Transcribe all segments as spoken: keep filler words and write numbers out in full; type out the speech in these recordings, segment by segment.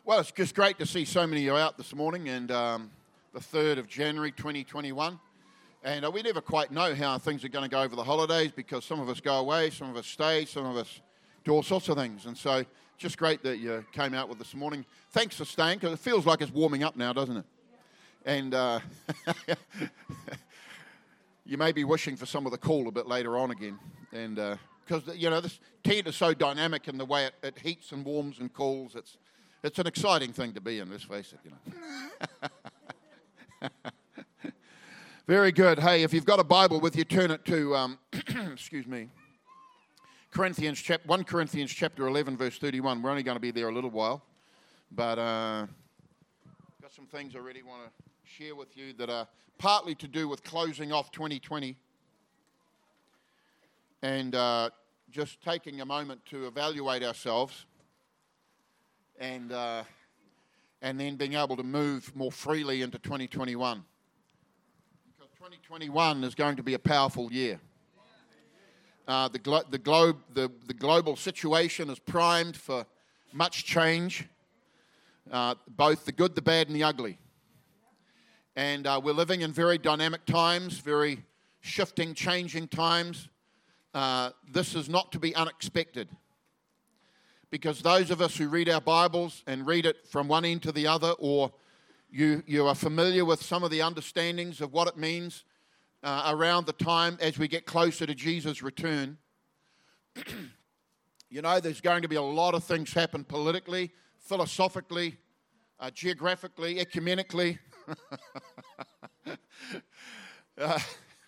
Well, it's just great to see so many of you out this morning, and um, the third of January twenty twenty-one. And uh, we never quite know how things are going to go over the holidays because some of us go away, some of us stay, some of us do all sorts of things. And so just great that you came out with this morning. Thanks for staying, because it feels like it's warming up now, doesn't it? And uh, you may be wishing for some of the cool a bit later on again. And because, uh, you know, this tent is so dynamic in the way it, it heats and warms and cools. It's It's an exciting thing to be in, let's face it, you know. Very good. Hey, if you've got a Bible with you, turn it to, um, excuse me, Corinthians, chap- First Corinthians chapter eleven, verse thirty-one. We're only going to be there a little while, but uh, got some things I really want to share with you that are partly to do with closing off twenty twenty and uh, just taking a moment to evaluate ourselves. And uh, and then being able to move more freely into twenty twenty-one. Because twenty twenty-one is going to be a powerful year. Uh, the, glo- the, globe, the, the global situation is primed for much change, uh, both the good, the bad, and the ugly. And uh, we're living in very dynamic times, very shifting, changing times. Uh, this is not to be unexpected. Because those of us who read our Bibles and read it from one end to the other, or you, you are familiar with some of the understandings of what it means uh, around the time as we get closer to Jesus' return, you know, there's going to be a lot of things happen politically, philosophically, uh, geographically, ecumenically. uh,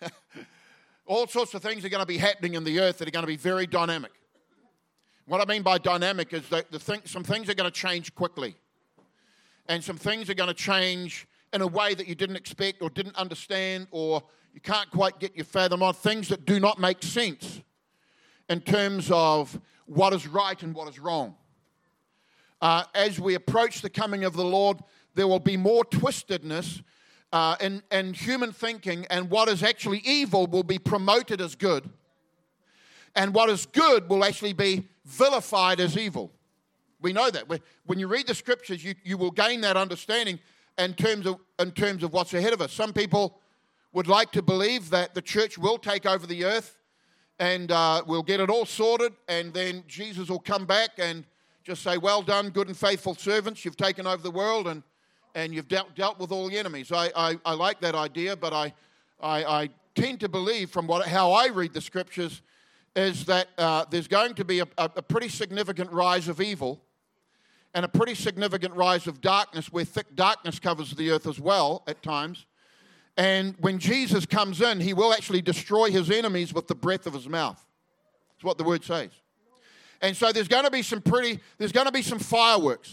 all sorts of things are going to be happening in the earth that are going to be very dynamic. What I mean by dynamic is that the thing, some things are going to change quickly. And some things are going to change in a way that you didn't expect or didn't understand, or you can't quite get your fathom on. Things that do not make sense in terms of what is right and what is wrong. Uh, as we approach the coming of the Lord, there will be more twistedness uh, in, in human thinking, and what is actually evil will be promoted as good. And what is good will actually be vilified as evil. We know that. When you read the scriptures, you, you will gain that understanding in terms of in terms of what's ahead of us. Some people would like to believe that the church will take over the earth and uh, we'll get it all sorted, and then Jesus will come back and just say, well done, good and faithful servants. You've taken over the world and, and you've dealt, dealt with all the enemies. I, I, I like that idea, but I, I, I tend to believe from what how I read the scriptures is that uh, there's going to be a, a, a pretty significant rise of evil and a pretty significant rise of darkness, where thick darkness covers the earth as well at times. And when Jesus comes in, he will actually destroy his enemies with the breath of his mouth. That's what the word says. And so there's going to be some pretty, there's going to be some fireworks.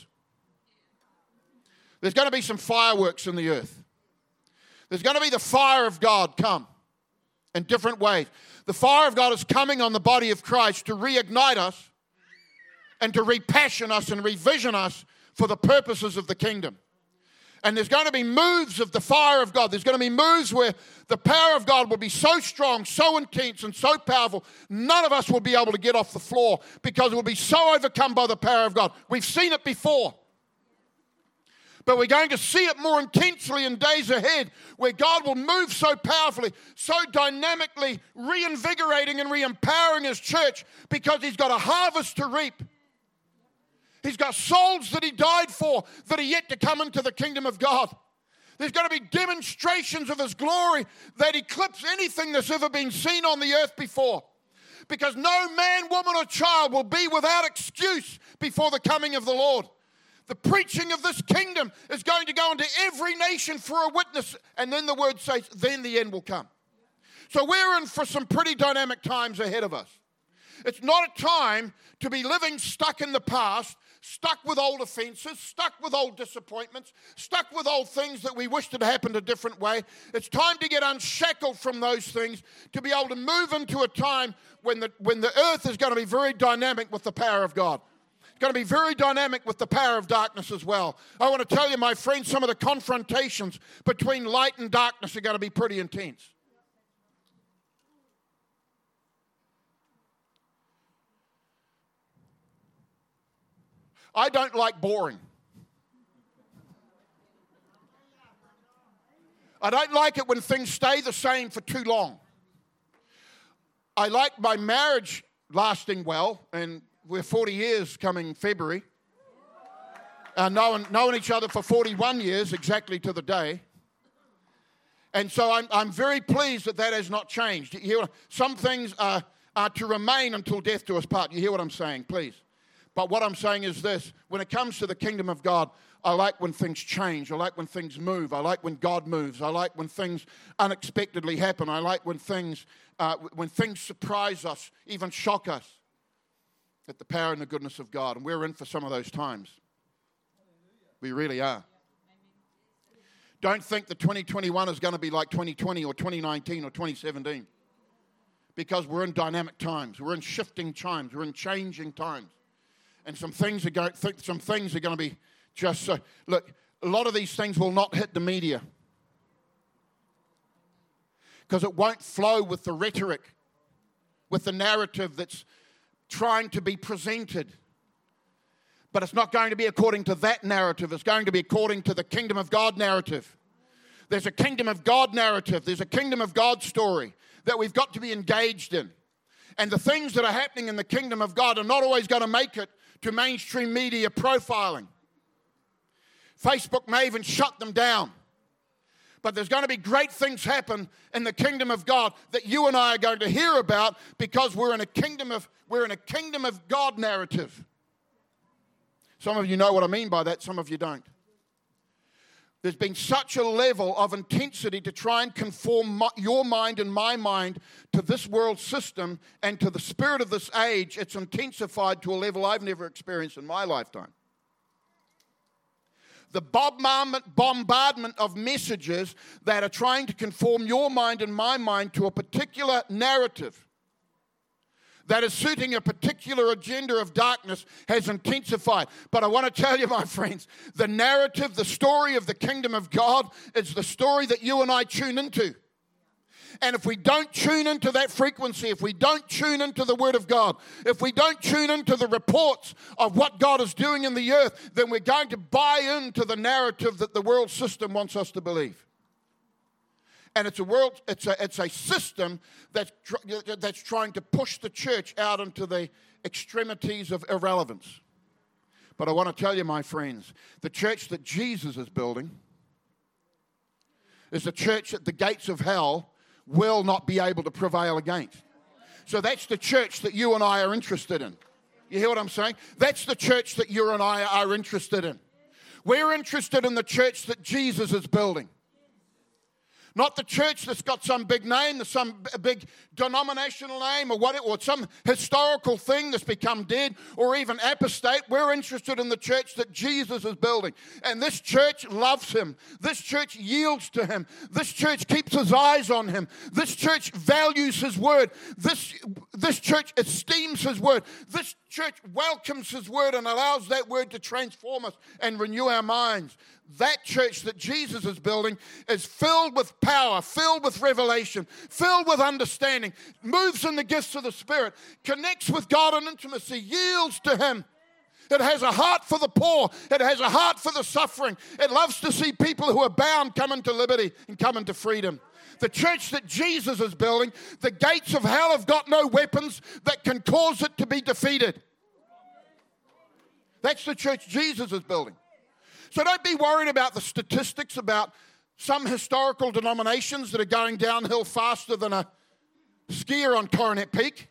There's going to be some fireworks in the earth. There's going to be the fire of God come in different ways. The fire of God is coming on the body of Christ to reignite us and to repassion us and revision us for the purposes of the kingdom. And there's going to be moves of the fire of God. There's going to be moves where the power of God will be so strong, so intense, and so powerful, none of us will be able to get off the floor because it will be so overcome by the power of God. We've seen it before. But we're going to see it more intensely in days ahead, where God will move so powerfully, so dynamically, reinvigorating and re-empowering his church, because he's got a harvest to reap. He's got souls that he died for that are yet to come into the kingdom of God. There's going to be demonstrations of his glory that eclipse anything that's ever been seen on the earth before. Because no man, woman, or child will be without excuse before the coming of the Lord. The preaching of this kingdom is going to go into every nation for a witness. And then the word says, then the end will come. So we're in for some pretty dynamic times ahead of us. It's not a time to be living stuck in the past, stuck with old offenses, stuck with old disappointments, stuck with old things that we wished had happened a different way. It's time to get unshackled from those things, to be able to move into a time when the, when the earth is going to be very dynamic with the power of God. Going to be very dynamic with the power of darkness as well. I want to tell you, my friends, some of the confrontations between light and darkness are going to be pretty intense. I don't like boring. I don't like it when things stay the same for too long. I like my marriage lasting well, and we're forty years coming February. Uh, knowing, knowing each other for forty-one years, exactly to the day. And so I'm, I'm very pleased that that has not changed. You hear what, some things are, are to remain until death do us part. You hear what I'm saying, please? But what I'm saying is this. When it comes to the kingdom of God, I like when things change. I like when things move. I like when God moves. I like when things unexpectedly happen. I like when things, uh, when things surprise us, even shock us at the power and the goodness of God. And we're in for some of those times. We really are. Don't think that twenty twenty-one is going to be like twenty twenty or twenty nineteen or twenty seventeen. Because we're in dynamic times. We're in shifting times. We're in changing times. And some things are going, some things are going to be just so. Look, a lot of these things will not hit the media. Because it won't flow with the rhetoric, with the narrative that's trying to be presented. But it's not going to be according to that narrative. It's going to be according to the kingdom of God narrative. There's a kingdom of God narrative. There's a kingdom of God story that we've got to be engaged in. And the things that are happening in the kingdom of God are not always going to make it to mainstream media profiling. Facebook may even shut them down. But there's going to be great things happen in the kingdom of God that you and I are going to hear about because we're in a kingdom of, we're in a kingdom of God narrative. Some of you know what I mean by that, some of you don't. There's been such a level of intensity to try and conform my, your mind and my mind to this world system and to the spirit of this age. It's intensified to a level I've never experienced in my lifetime. The bombardment of messages that are trying to conform your mind and my mind to a particular narrative that is suiting a particular agenda of darkness has intensified. But I want to tell you, my friends, the narrative, the story of the kingdom of God is the story that you and I tune into. And if we don't tune into that frequency, if we don't tune into the Word of God, if we don't tune into the reports of what God is doing in the earth, then we're going to buy into the narrative that the world system wants us to believe. And it's a world, it's a, it's a system that's, tr- that's trying to push the church out into the extremities of irrelevance. But I want to tell you, my friends, the church that Jesus is building is a church that the gates of hell will not be able to prevail against. So that's the church that you and I are interested in. You hear what I'm saying? That's the church that you and I are interested in. We're interested in the church that Jesus is building. Not the church that's got some big name, some big denominational name or what, or some historical thing that's become dead or even apostate. We're interested in the church that Jesus is building. And this church loves him. This church yields to him. This church keeps his eyes on him. This church values his word. This, this church esteems his word. This church welcomes his word and allows that word to transform us and renew our minds. That church that Jesus is building is filled with power, filled with revelation, filled with understanding, moves in the gifts of the Spirit, connects with God in intimacy, yields to him. It has a heart for the poor. It has a heart for the suffering. It loves to see people who are bound come into liberty and come into freedom. The church that Jesus is building, the gates of hell have got no weapons that can cause it to be defeated. That's the church Jesus is building. So don't be worried about the statistics about some historical denominations that are going downhill faster than a skier on Coronet Peak.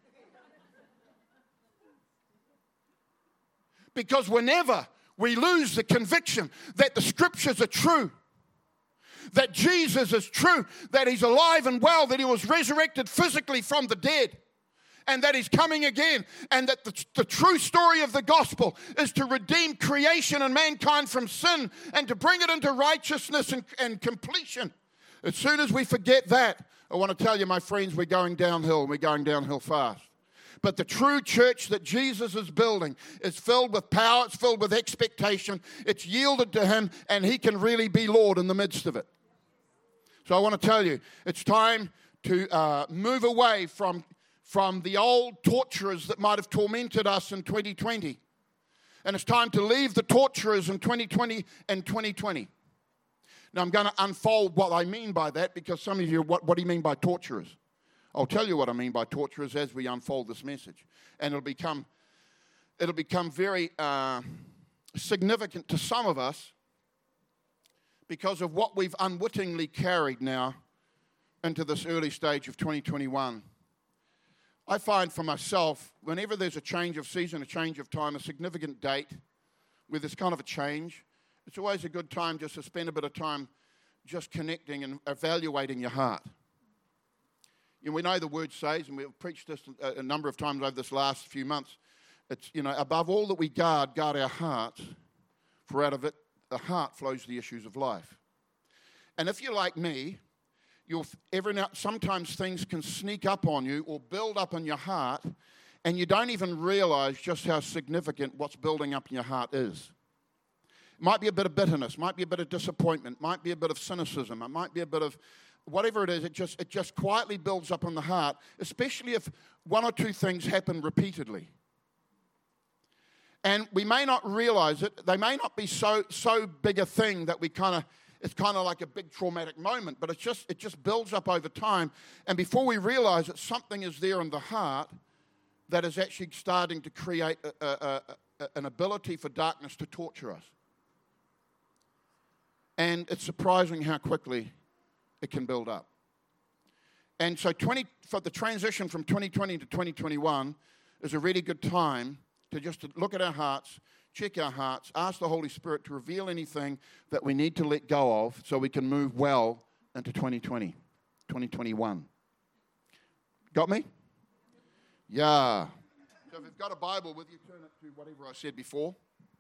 Because whenever we lose the conviction that the scriptures are true, that Jesus is true, that he's alive and well, that he was resurrected physically from the dead, and that he's coming again, and that the, the true story of the gospel is to redeem creation and mankind from sin and to bring it into righteousness and, and completion. As soon as we forget that, I want to tell you, my friends, we're going downhill, and we're going downhill fast. But the true church that Jesus is building is filled with power, it's filled with expectation, it's yielded to him, and he can really be Lord in the midst of it. So I want to tell you, it's time to uh, move away from from the old torturers that might have tormented us in twenty twenty. And it's time to leave the torturers in twenty twenty and twenty twenty. Now, I'm going to unfold what I mean by that, because some of you, what, what do you mean by torturers? I'll tell you what I mean by torturers as we unfold this message. And it'll become, it'll become very uh, significant to some of us because of what we've unwittingly carried now into this early stage of twenty twenty-one. I find for myself, whenever there's a change of season, a change of time, a significant date where there's kind of a change, it's always a good time just to spend a bit of time just connecting and evaluating your heart. You know, we know the word says, and we've preached this a, a number of times over this last few months, it's, you know, above all that we guard, guard our hearts, for out of it, the heart flows the issues of life. And if you're like me, you'll every now, sometimes things can sneak up on you or build up in your heart, and you don't even realize just how significant what's building up in your heart is. It might be a bit of bitterness, might be a bit of disappointment, might be a bit of cynicism, it might be a bit of whatever it is. It just it just quietly builds up in the heart, especially if one or two things happen repeatedly. And we may not realize it. They may not be so so big a thing that we kind of, it's kind of like a big traumatic moment, but it's just it just builds up over time. And before we realize it, something is there in the heart that is actually starting to create a, a, a, an ability for darkness to torture us. And it's surprising how quickly it can build up. And so twenty for the transition from twenty twenty to twenty twenty-one is a really good time to just to look at our hearts, check our hearts, ask the Holy Spirit to reveal anything that we need to let go of so we can move well into twenty twenty, twenty twenty-one. Got me? Yeah. So if you've got a Bible with you, turn it to whatever I said before.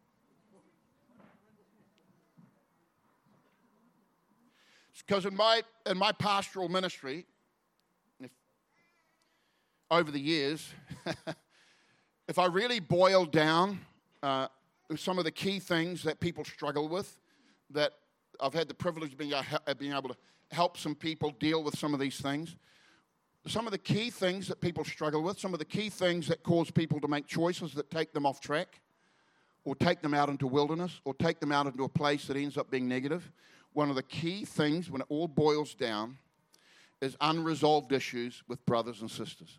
Because in my in my pastoral ministry, if, over the years, if I really boil down uh, some of the key things that people struggle with, that I've had the privilege of being, uh, being able to help some people deal with some of these things. Some of the key things that people struggle with, some of the key things that cause people to make choices that take them off track, or take them out into wilderness, or take them out into a place that ends up being negative. One of the key things, when it all boils down, is unresolved issues with brothers and sisters.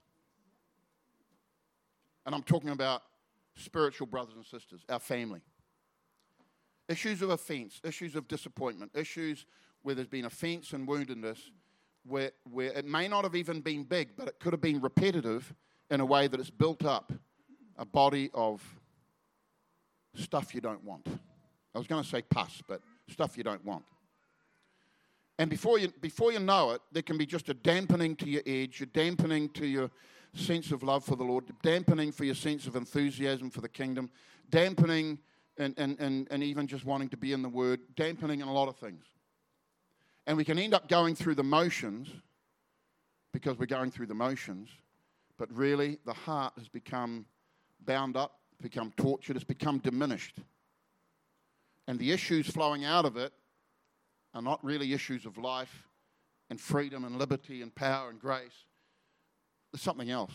And I'm talking about spiritual brothers and sisters, our family. Issues of offense, issues of disappointment, issues where there's been offense and woundedness, where, where it may not have even been big, but it could have been repetitive in a way that it's built up a body of stuff you don't want. I was going to say pus, but stuff you don't want. And before you before you know it, there can be just a dampening to your edge, a dampening to your sense of love for the Lord, dampening for your sense of enthusiasm for the kingdom, dampening and, and, and, and even just wanting to be in the Word, dampening in a lot of things. And we can end up going through the motions because we're going through the motions, but really the heart has become bound up, become tortured, it's become diminished. And the issues flowing out of it are not really issues of life and freedom and liberty and power and grace. There's something else.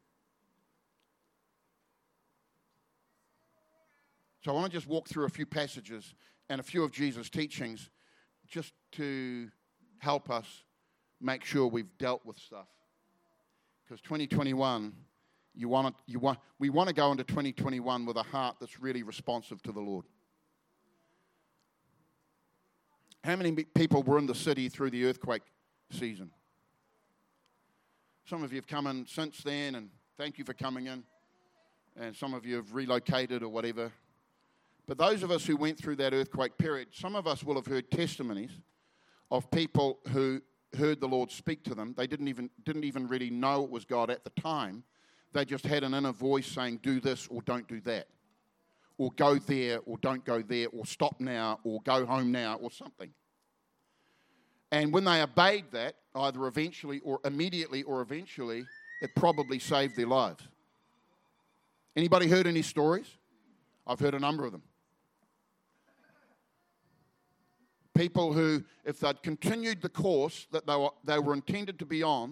So I want to just walk through a few passages and a few of Jesus' teachings just to help us make sure we've dealt with stuff. Because twenty twenty-one, you want to, you want, we want to go into twenty twenty-one with a heart that's really responsive to the Lord. How many people were in the city through the earthquake season? Some of you have come in since then, and thank you for coming in. And some of you have relocated or whatever. But those of us who went through that earthquake period, some of us will have heard testimonies of people who heard the Lord speak to them. They didn't even didn't even really know it was God at the time. They just had an inner voice saying, do this or don't do that. Or go there or don't go there, or stop now or go home now, or something. And when they obeyed that, either eventually or immediately or eventually, it probably saved their lives. Anybody heard any stories? I've heard a number of them. People who, if they'd continued the course that they were, they were intended to be on,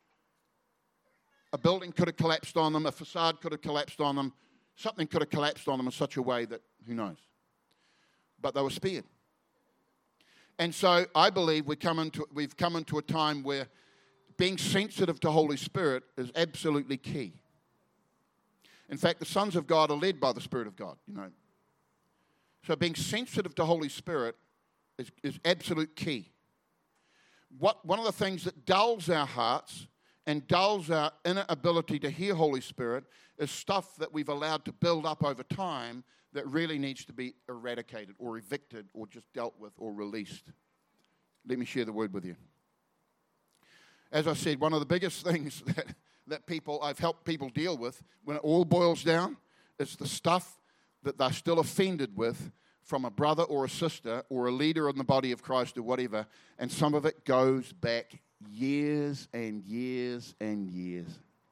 a building could have collapsed on them, a facade could have collapsed on them, something could have collapsed on them in such a way that, who knows. But they were spared. And so I believe we come into, we've come into a time where being sensitive to Holy Spirit is absolutely key. In fact, the sons of God are led by the Spirit of God, you know. So being sensitive to Holy Spirit is, is absolute key. What, one of the things that dulls our hearts and dulls our inner ability to hear Holy Spirit is stuff that we've allowed to build up over time that really needs to be eradicated or evicted or just dealt with or released. Let me share the word with you. As I said, one of the biggest things that, that people I've helped people deal with when it all boils down is the stuff that they're still offended with from a brother or a sister or a leader in the body of Christ or whatever, and some of it goes back years and years and years.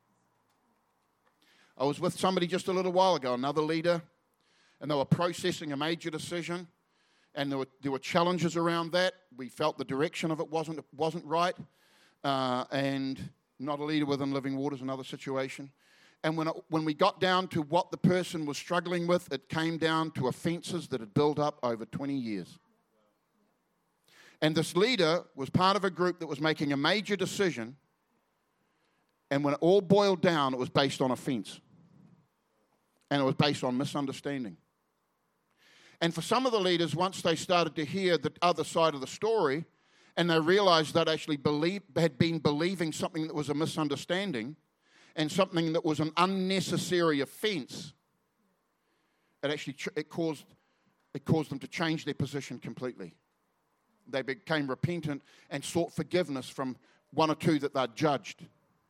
I was with somebody just a little while ago, another leader, and they were processing a major decision, and there were, there were challenges around that. We felt the direction of it wasn't, wasn't right, uh, and not a leader within Living Waters, another situation. And when, it, when we got down to what the person was struggling with, it came down to offenses that had built up over twenty years. And this leader was part of a group that was making a major decision, and when it all boiled down, it was based on offense. And it was based on misunderstanding. And for some of the leaders, once they started to hear the other side of the story, and they realized they'd actually believe, had been believing something that was a misunderstanding and something that was an unnecessary offense, it actually it caused, it caused them to change their position completely. They became repentant and sought forgiveness from one or two that they'd judged.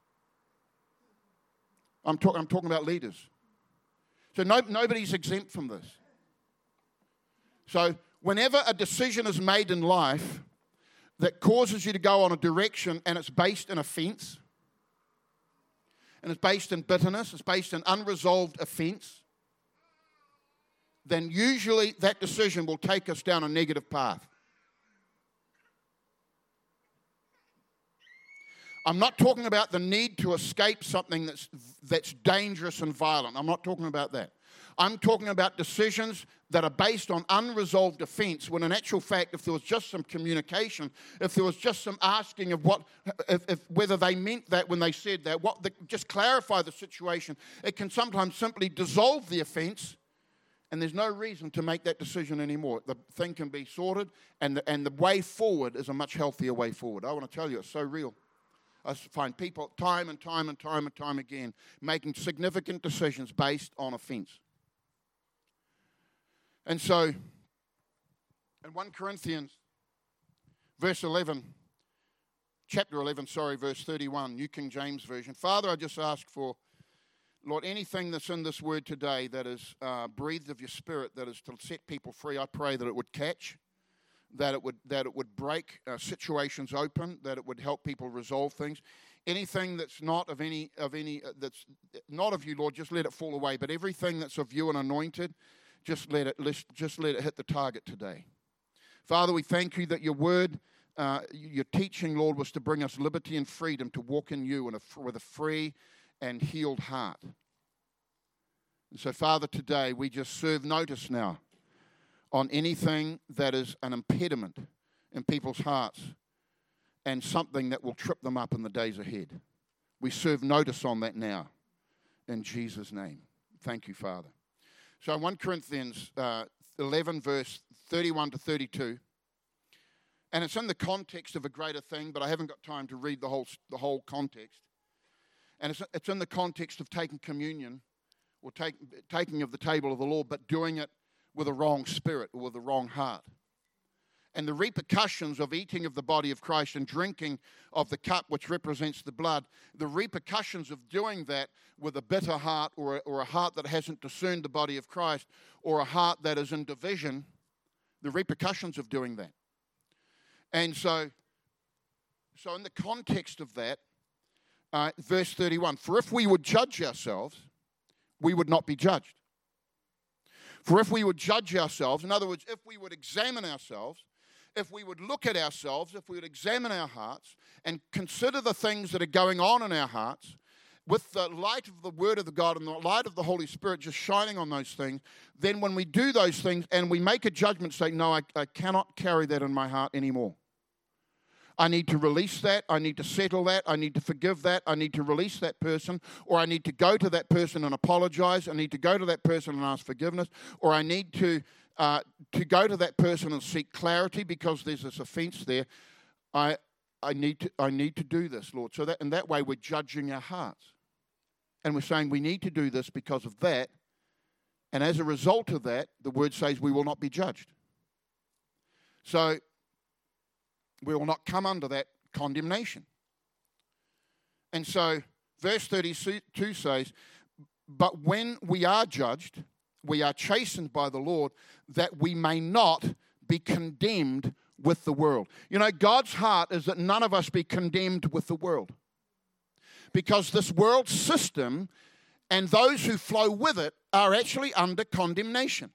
I'm, talk, I'm talking about leaders. So no, nobody's exempt from this. So whenever a decision is made in life that causes you to go on a direction and it's based in offense, and it's based in bitterness, it's based in unresolved offense, then usually that decision will take us down a negative path. I'm not talking about the need to escape something that's, that's dangerous and violent. I'm not talking about that. I'm talking about decisions that are based on unresolved offense, when in actual fact, if there was just some communication, if there was just some asking of what, if, if whether they meant that when they said that, what the, just clarify the situation, it can sometimes simply dissolve the offense, and there's no reason to make that decision anymore. The thing can be sorted, and the, and the way forward is a much healthier way forward. I want to tell you, it's so real. I find people time and time and time and time again making significant decisions based on offense. And so, in First Corinthians, verse eleven, chapter eleven, sorry, verse thirty-one, New King James Version. Father, I just ask for, Lord, anything that's in this word today that is uh, breathed of your Spirit, that is to set people free, I pray that it would catch, that it would that it would break uh, situations open, that it would help people resolve things. Anything that's not of any of any uh, that's not of you, Lord, just let it fall away. But everything that's of you and anointed, just let it just let it hit the target today. Father, we thank you that your word, uh, your teaching, Lord, was to bring us liberty and freedom to walk in you in a, with a free and healed heart. And so, Father, today we just serve notice now on anything that is an impediment in people's hearts and something that will trip them up in the days ahead. We serve notice on that now in Jesus' name. Thank you, Father. So in First Corinthians uh, eleven, verse thirty-one to thirty-two, and it's in the context of a greater thing, but I haven't got time to read the whole the whole context. And it's, it's in the context of taking communion or take, taking of the table of the Lord, but doing it with a wrong spirit or with a wrong heart. And the repercussions of eating of the body of Christ and drinking of the cup which represents the blood, the repercussions of doing that with a bitter heart or a, or a heart that hasn't discerned the body of Christ or a heart that is in division, the repercussions of doing that. And so, so in the context of that, uh, verse thirty-one, for if we would judge ourselves, we would not be judged. For if we would judge ourselves, in other words, if we would examine ourselves, if we would look at ourselves, if we would examine our hearts and consider the things that are going on in our hearts, with the light of the Word of the God and the light of the Holy Spirit just shining on those things, then when we do those things and we make a judgment saying, no, I, I cannot carry that in my heart anymore. I need to release that. I need to settle that. I need to forgive that. I need to release that person, or I need to go to that person and apologize. I need to go to that person and ask forgiveness, or I need to uh, to go to that person and seek clarity because there's this offense there. I I need to I need to do this, Lord. So that in that way we're judging our hearts, and we're saying we need to do this because of that, and as a result of that, the Word says we will not be judged. So we will not come under that condemnation. And so verse thirty-two says, but when we are judged, we are chastened by the Lord, that we may not be condemned with the world. You know, God's heart is that none of us be condemned with the world. Because this world system and those who flow with it are actually under condemnation.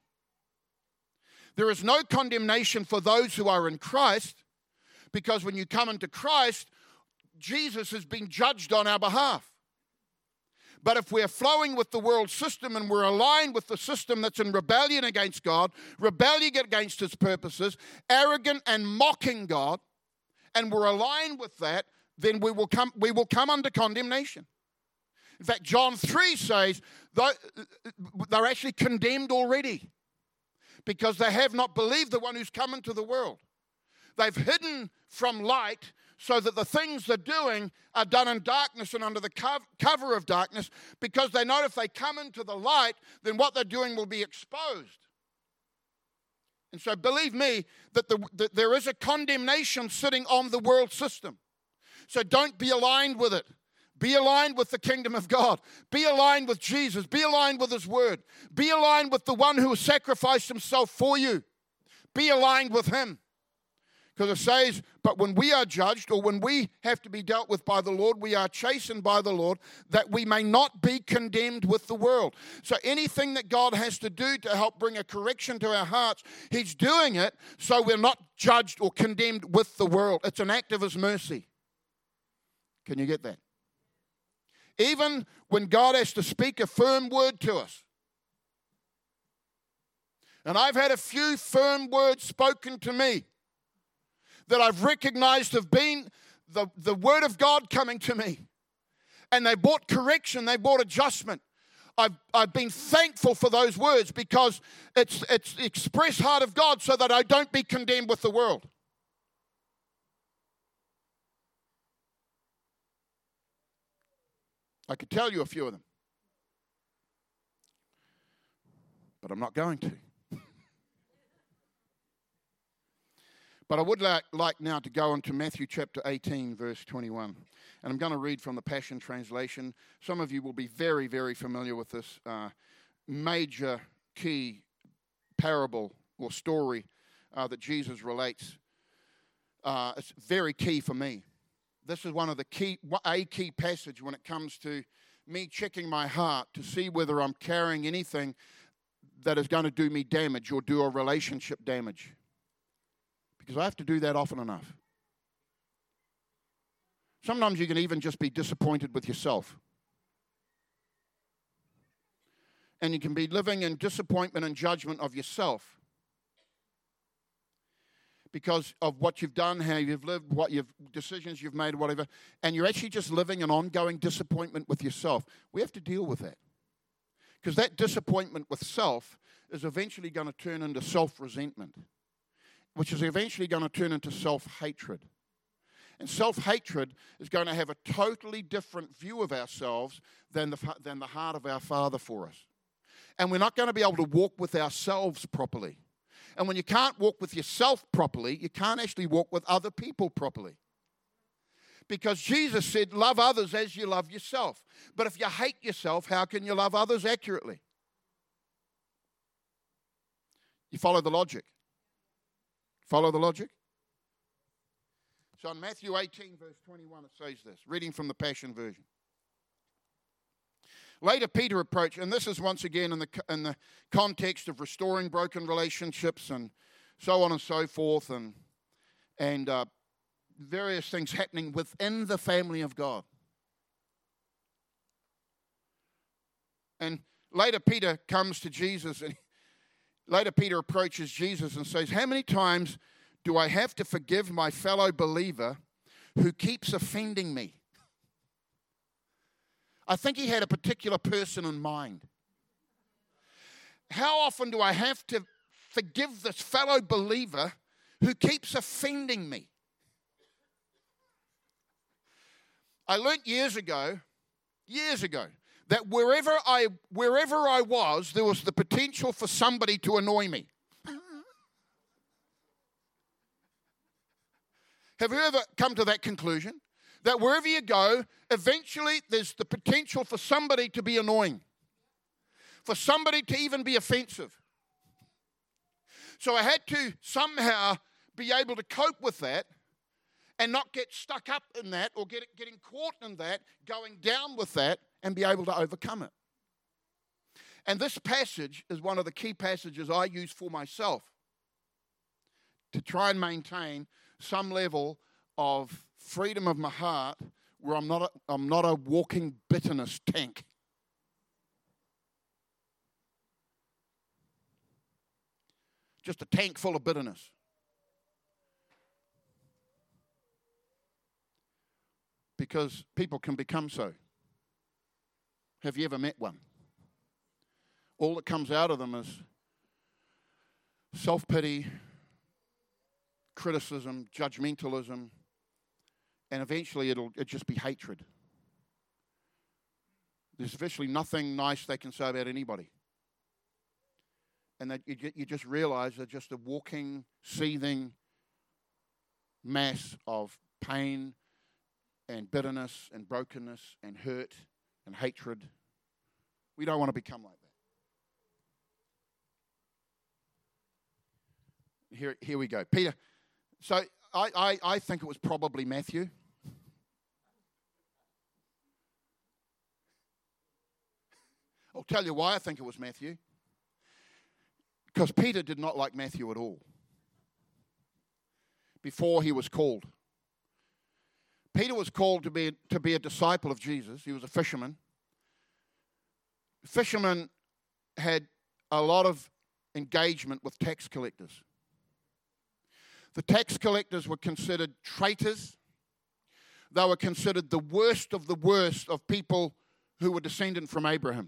There is no condemnation for those who are in Christ, because when you come into Christ, Jesus has been judged on our behalf. But if we're flowing with the world system and we're aligned with the system that's in rebellion against God, rebelling against His purposes, arrogant and mocking God, and we're aligned with that, then we will come, we will come under condemnation. In fact, John three says they're actually condemned already because they have not believed the one who's come into the world. They've hidden from light so that the things they're doing are done in darkness and under the cover of darkness, because they know if they come into the light, then what they're doing will be exposed. And so believe me that, the, that there is a condemnation sitting on the world system. So don't be aligned with it. Be aligned with the kingdom of God. Be aligned with Jesus. Be aligned with His Word. Be aligned with the one who has sacrificed Himself for you. Be aligned with Him. Because it says, but when we are judged, or when we have to be dealt with by the Lord, we are chastened by the Lord, that we may not be condemned with the world. So anything that God has to do to help bring a correction to our hearts, He's doing it so we're not judged or condemned with the world. It's an act of His mercy. Can you get that? Even when God has to speak a firm word to us. And I've had a few firm words spoken to me that I've recognized have been the, the Word of God coming to me. And they brought correction, they brought adjustment. I've, I've been thankful for those words because it's, it's the express heart of God so that I don't be condemned with the world. I could tell you a few of them, but I'm not going to. But I would like, like now to go on to Matthew chapter eighteen, verse twenty-one. And I'm going to read from the Passion Translation. Some of you will be very, very familiar with this uh, major key parable or story uh, that Jesus relates. Uh, it's very key for me. This is one of the key, a key passage when it comes to me checking my heart to see whether I'm carrying anything that is going to do me damage or do a relationship damage. Because I have to do that often enough. Sometimes you can even just be disappointed with yourself. And you can be living in disappointment and judgment of yourself because of what you've done, how you've lived, what you've decisions you've made, whatever. And you're actually just living an ongoing disappointment with yourself. We have to deal with that. Because that disappointment with self is eventually going to turn into self-resentment, which is eventually going to turn into self-hatred. And self-hatred is going to have a totally different view of ourselves than the, than the heart of our Father for us. And we're not going to be able to walk with ourselves properly. And when you can't walk with yourself properly, you can't actually walk with other people properly. Because Jesus said, love others as you love yourself. But if you hate yourself, how can you love others accurately? You follow the logic? Follow the logic? So in Matthew eighteen, verse twenty-one, it says this, reading from the Passion Version. Later, Peter approached, and this is once again in the, in the context of restoring broken relationships and so on and so forth, and, and uh, various things happening within the family of God. And later Peter comes to Jesus, and later Peter approaches Jesus and says, how many times do I have to forgive my fellow believer who keeps offending me? I think he had a particular person in mind. How often do I have to forgive this fellow believer who keeps offending me? I learnt years ago, years ago, that wherever I wherever I was, there was the potential for somebody to annoy me. Have you ever come to that conclusion? That wherever you go, eventually there's the potential for somebody to be annoying, for somebody to even be offensive. So I had to somehow be able to cope with that and not get stuck up in that or get getting caught in that, going down with that, and be able to overcome it. And this passage is one of the key passages I use for myself to try and maintain some level of freedom of my heart where I'm not a, I'm not a walking bitterness tank. Just a tank full of bitterness. Because people can become so. Have you ever met one? All that comes out of them is self-pity, criticism, judgmentalism, and eventually it'll, it'll just be hatred. There's virtually nothing nice they can say about anybody. And that you, you just realize they're just a walking, seething mass of pain and bitterness and brokenness and hurt and hatred. We don't want to become like that. Here, here we go. Peter. So I, I, I think it was probably Matthew. I'll tell you why I think it was Matthew. Because Peter did not like Matthew at all before he was called. Peter was called to be, to be a disciple of Jesus. He was a fisherman. Fishermen had a lot of engagement with tax collectors. The tax collectors were considered traitors. They were considered the worst of the worst of people who were descendant from Abraham.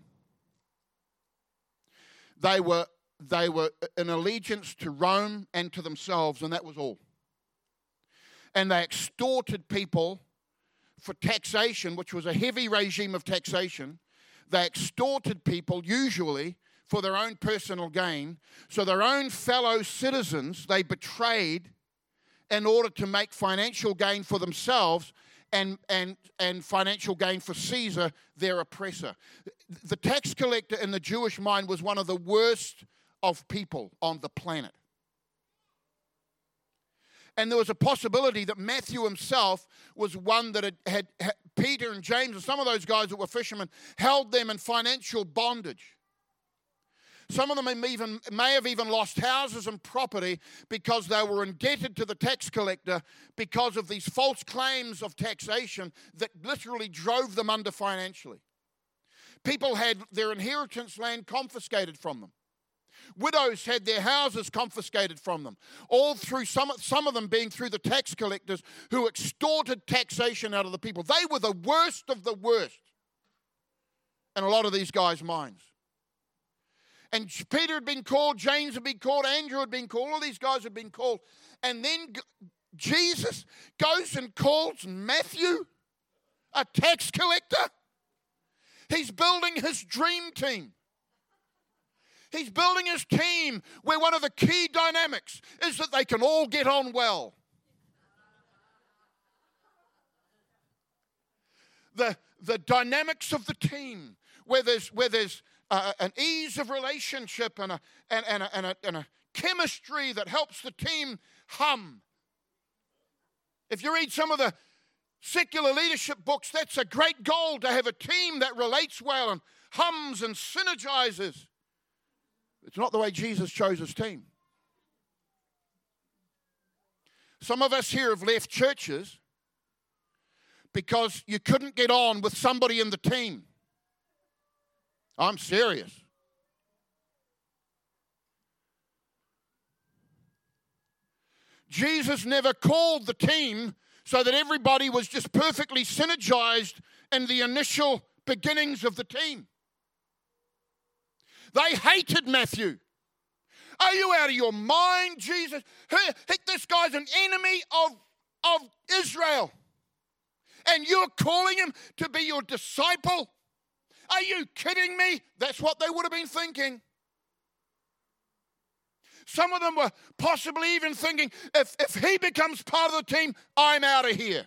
They were, they were in allegiance to Rome and to themselves, and that was all. And they extorted people for taxation, which was a heavy regime of taxation. They extorted people, usually, for their own personal gain. So their own fellow citizens, they betrayed in order to make financial gain for themselves and, and, and financial gain for Caesar, their oppressor. The tax collector in the Jewish mind was one of the worst of people on the planet. And there was a possibility that Matthew himself was one that had, had, had Peter and James and some of those guys that were fishermen held them in financial bondage. Some of them even, may have even lost houses and property because they were indebted to the tax collector because of these false claims of taxation that literally drove them under financially. People had their inheritance land confiscated from them. Widows had their houses confiscated from them, all through some, some of them being through the tax collectors who extorted taxation out of the people. They were the worst of the worst in a lot of these guys' minds. And Peter had been called, James had been called, Andrew had been called, all these guys had been called. And then Jesus goes and calls Matthew, a tax collector. He's building his dream team. He's building his team where one of the key dynamics is that they can all get on well. The, the dynamics of the team where there's, where there's uh, an ease of relationship and a, and, and, a, and, a, and a chemistry that helps the team hum. If you read some of the secular leadership books, that's a great goal, to have a team that relates well and hums and synergizes. It's not the way Jesus chose his team. Some of us here have left churches because you couldn't get on with somebody in the team. I'm serious. Jesus never called the team so that everybody was just perfectly synergized in the initial beginnings of the team. They hated Matthew. Are you out of your mind, Jesus? This guy's an enemy of, of Israel. And you're calling him to be your disciple? Are you kidding me? That's what they would have been thinking. Some of them were possibly even thinking, if, if he becomes part of the team, I'm out of here.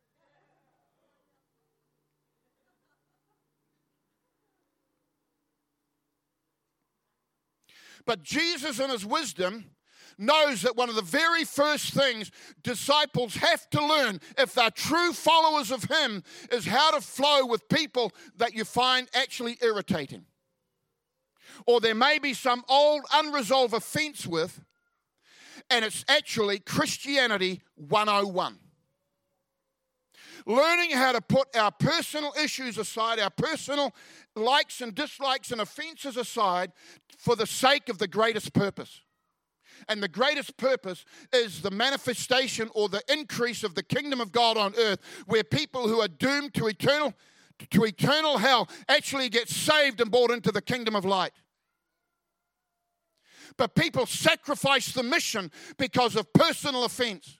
But Jesus, in his wisdom, knows that one of the very first things disciples have to learn, if they're true followers of him, is how to flow with people that you find actually irritating. Or there may be some old unresolved offense with, and it's actually Christianity one oh one. Learning how to put our personal issues aside, our personal likes and dislikes and offenses aside for the sake of the greatest purpose. And the greatest purpose is the manifestation or the increase of the kingdom of God on earth, where people who are doomed to eternal, to eternal hell actually get saved and brought into the kingdom of light. But people sacrifice the mission because of personal offense.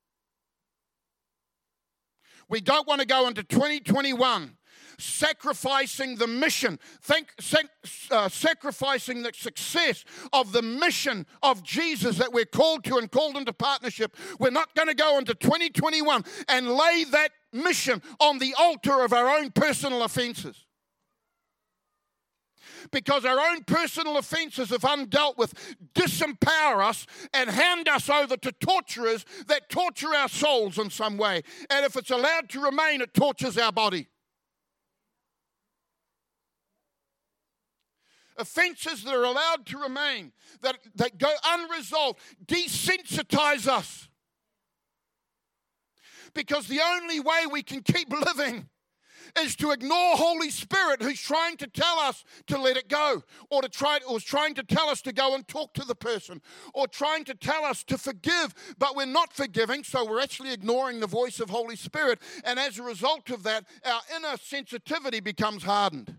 We don't want to go into twenty twenty-one sacrificing the mission, thank, sac, uh, sacrificing the success of the mission of Jesus that we're called to and called into partnership. We're not going to go into twenty twenty-one and lay that mission on the altar of our own personal offenses. Because our own personal offenses, if undealt with, disempower us and hand us over to torturers that torture our souls in some way. And if it's allowed to remain, it tortures our body. Offenses that are allowed to remain, that, that go unresolved, desensitize us. Because the only way we can keep living is to ignore Holy Spirit, who's trying to tell us to let it go, or to try, or is trying to tell us to go and talk to the person, or trying to tell us to forgive, but we're not forgiving, so we're actually ignoring the voice of Holy Spirit, and as a result of that, our inner sensitivity becomes hardened.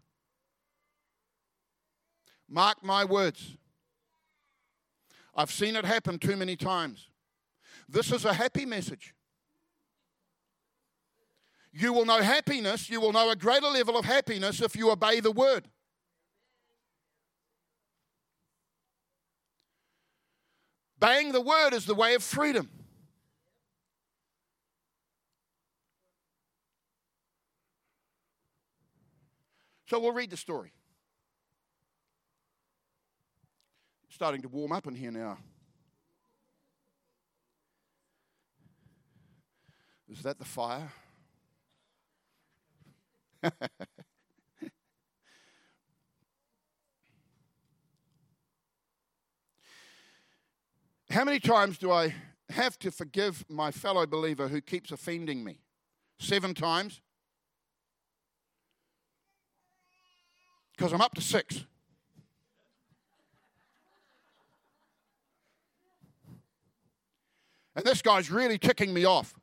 Mark my words. I've seen it happen too many times. This is a happy message. You will know happiness, you will know a greater level of happiness if you obey the word. Obeying the word is the way of freedom. So we'll read the story. It's starting to warm up in here now. Is that the fire? How many times do I have to forgive my fellow believer who keeps offending me? Seven times? Because I'm up to six. And this guy's really ticking me off.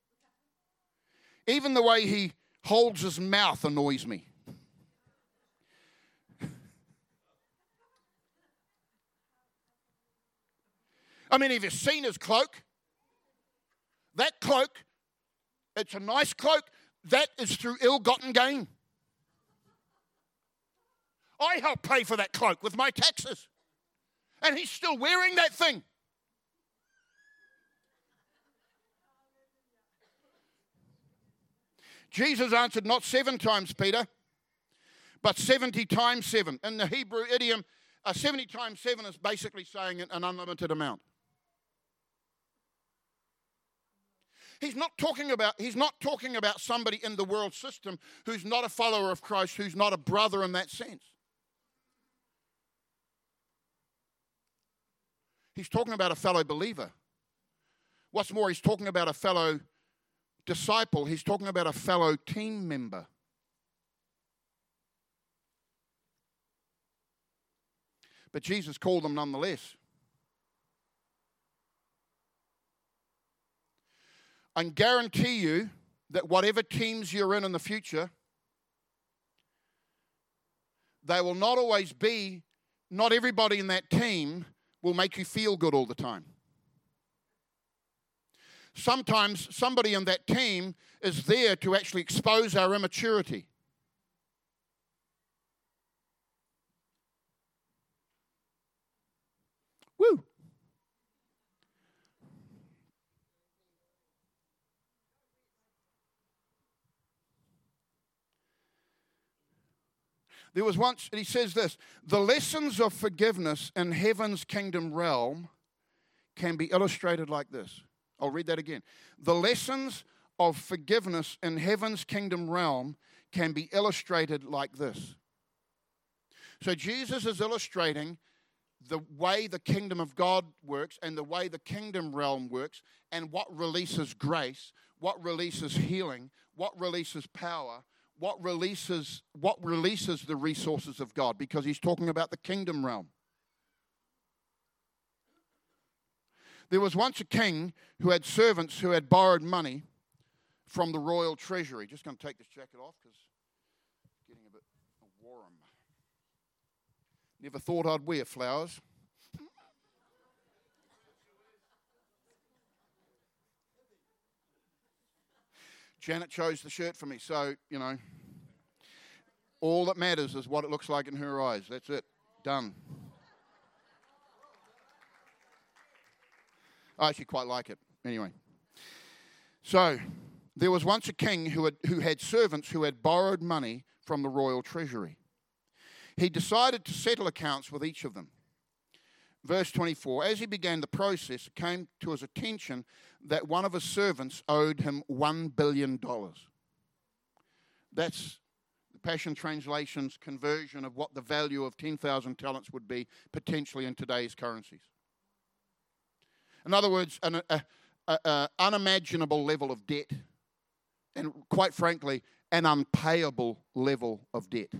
Even the way he holds his mouth annoys me. I mean, have you seen his cloak? That cloak, it's a nice cloak. That is through ill-gotten gain. I helped pay for that cloak with my taxes. And he's still wearing that thing. Jesus answered, not seven times, Peter, but seventy times seven. In the Hebrew idiom, uh, seventy times seven is basically saying an unlimited amount. He's not talking about, he's not talking about somebody in the world system who's not a follower of Christ, who's not a brother in that sense. He's talking about a fellow believer. What's more, he's talking about a fellow disciple. He's talking about a fellow team member. But Jesus called them nonetheless. I can guarantee you that whatever teams you're in in the future, they will not always be, not everybody in that team will make you feel good all the time. Sometimes somebody in that team is there to actually expose our immaturity. Woo! There was once, and he says this, the lessons of forgiveness in heaven's kingdom realm can be illustrated like this. I'll read that again. The lessons of forgiveness in heaven's kingdom realm can be illustrated like this. So Jesus is illustrating the way the kingdom of God works and the way the kingdom realm works and what releases grace, what releases healing, what releases power, what releases what releases the resources of God, because he's talking about the kingdom realm. There was once a king who had servants who had borrowed money from the royal treasury. Just going to take this jacket off because it's getting a bit warm. Never thought I'd wear flowers. Janet chose the shirt for me, so, you know, all that matters is what it looks like in her eyes. That's it. Done. I actually quite like it. Anyway. So, there was once a king who had, who had servants who had borrowed money from the royal treasury. He decided to settle accounts with each of them. Verse twenty-four, as he began the process, it came to his attention that one of his servants owed him one billion dollars. That's the Passion Translation's conversion of what the value of ten thousand talents would be potentially in today's currencies. In other words, an a, a, a unimaginable level of debt, and quite frankly, an unpayable level of debt.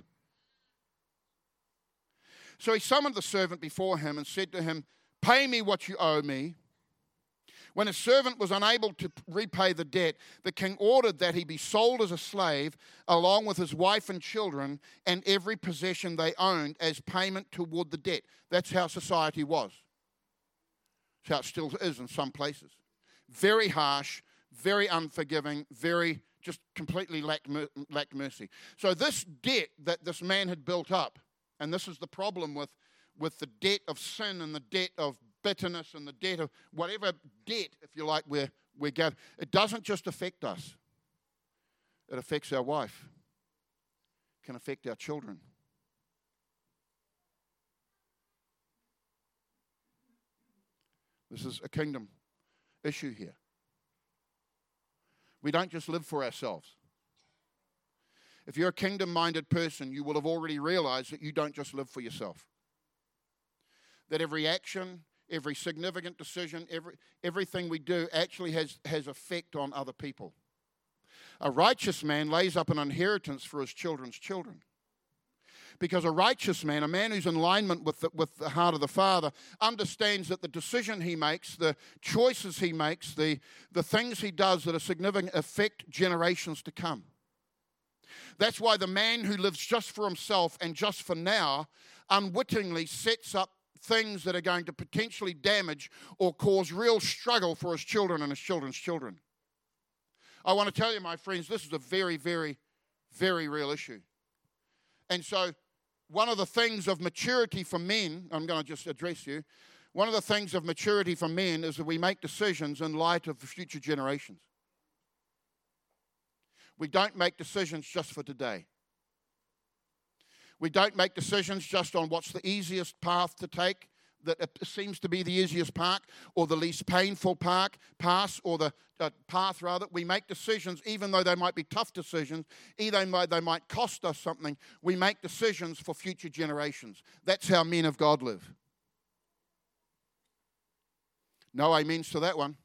So he summoned the servant before him and said to him, pay me what you owe me. When his servant was unable to repay the debt, the king ordered that he be sold as a slave along with his wife and children and every possession they owned as payment toward the debt. That's how society was. That's how it still is in some places. Very harsh, very unforgiving, very just completely lacked, lacked mercy. So this debt that this man had built up, and this is the problem with, with the debt of sin and the debt of bitterness and the debt of whatever debt, if you like, we're, we're gathered. It doesn't just affect us. It affects our wife. It can affect our children. This is a kingdom issue here. We don't just live for ourselves. If you're a kingdom-minded person, you will have already realized that you don't just live for yourself. That every action, every significant decision, every, everything we do actually has, has effect on other people. A righteous man lays up an inheritance for his children's children. Because a righteous man, a man who's in alignment with the, with the heart of the Father, understands that the decision he makes, the choices he makes, the, the things he does that are significant affect generations to come. That's why the man who lives just for himself and just for now unwittingly sets up things that are going to potentially damage or cause real struggle for his children and his children's children. I want to tell you, my friends, this is a very, very, very real issue. And so one of the things of maturity for men, I'm going to just address you, one of the things of maturity for men is that we make decisions in light of the future generations. We don't make decisions just for today. We don't make decisions just on what's the easiest path to take, that seems to be the easiest path, or the least painful path, pass, or the uh, path rather. We make decisions, even though they might be tough decisions, even though they might cost us something. We make decisions for future generations. That's how men of God live. No amens to that one.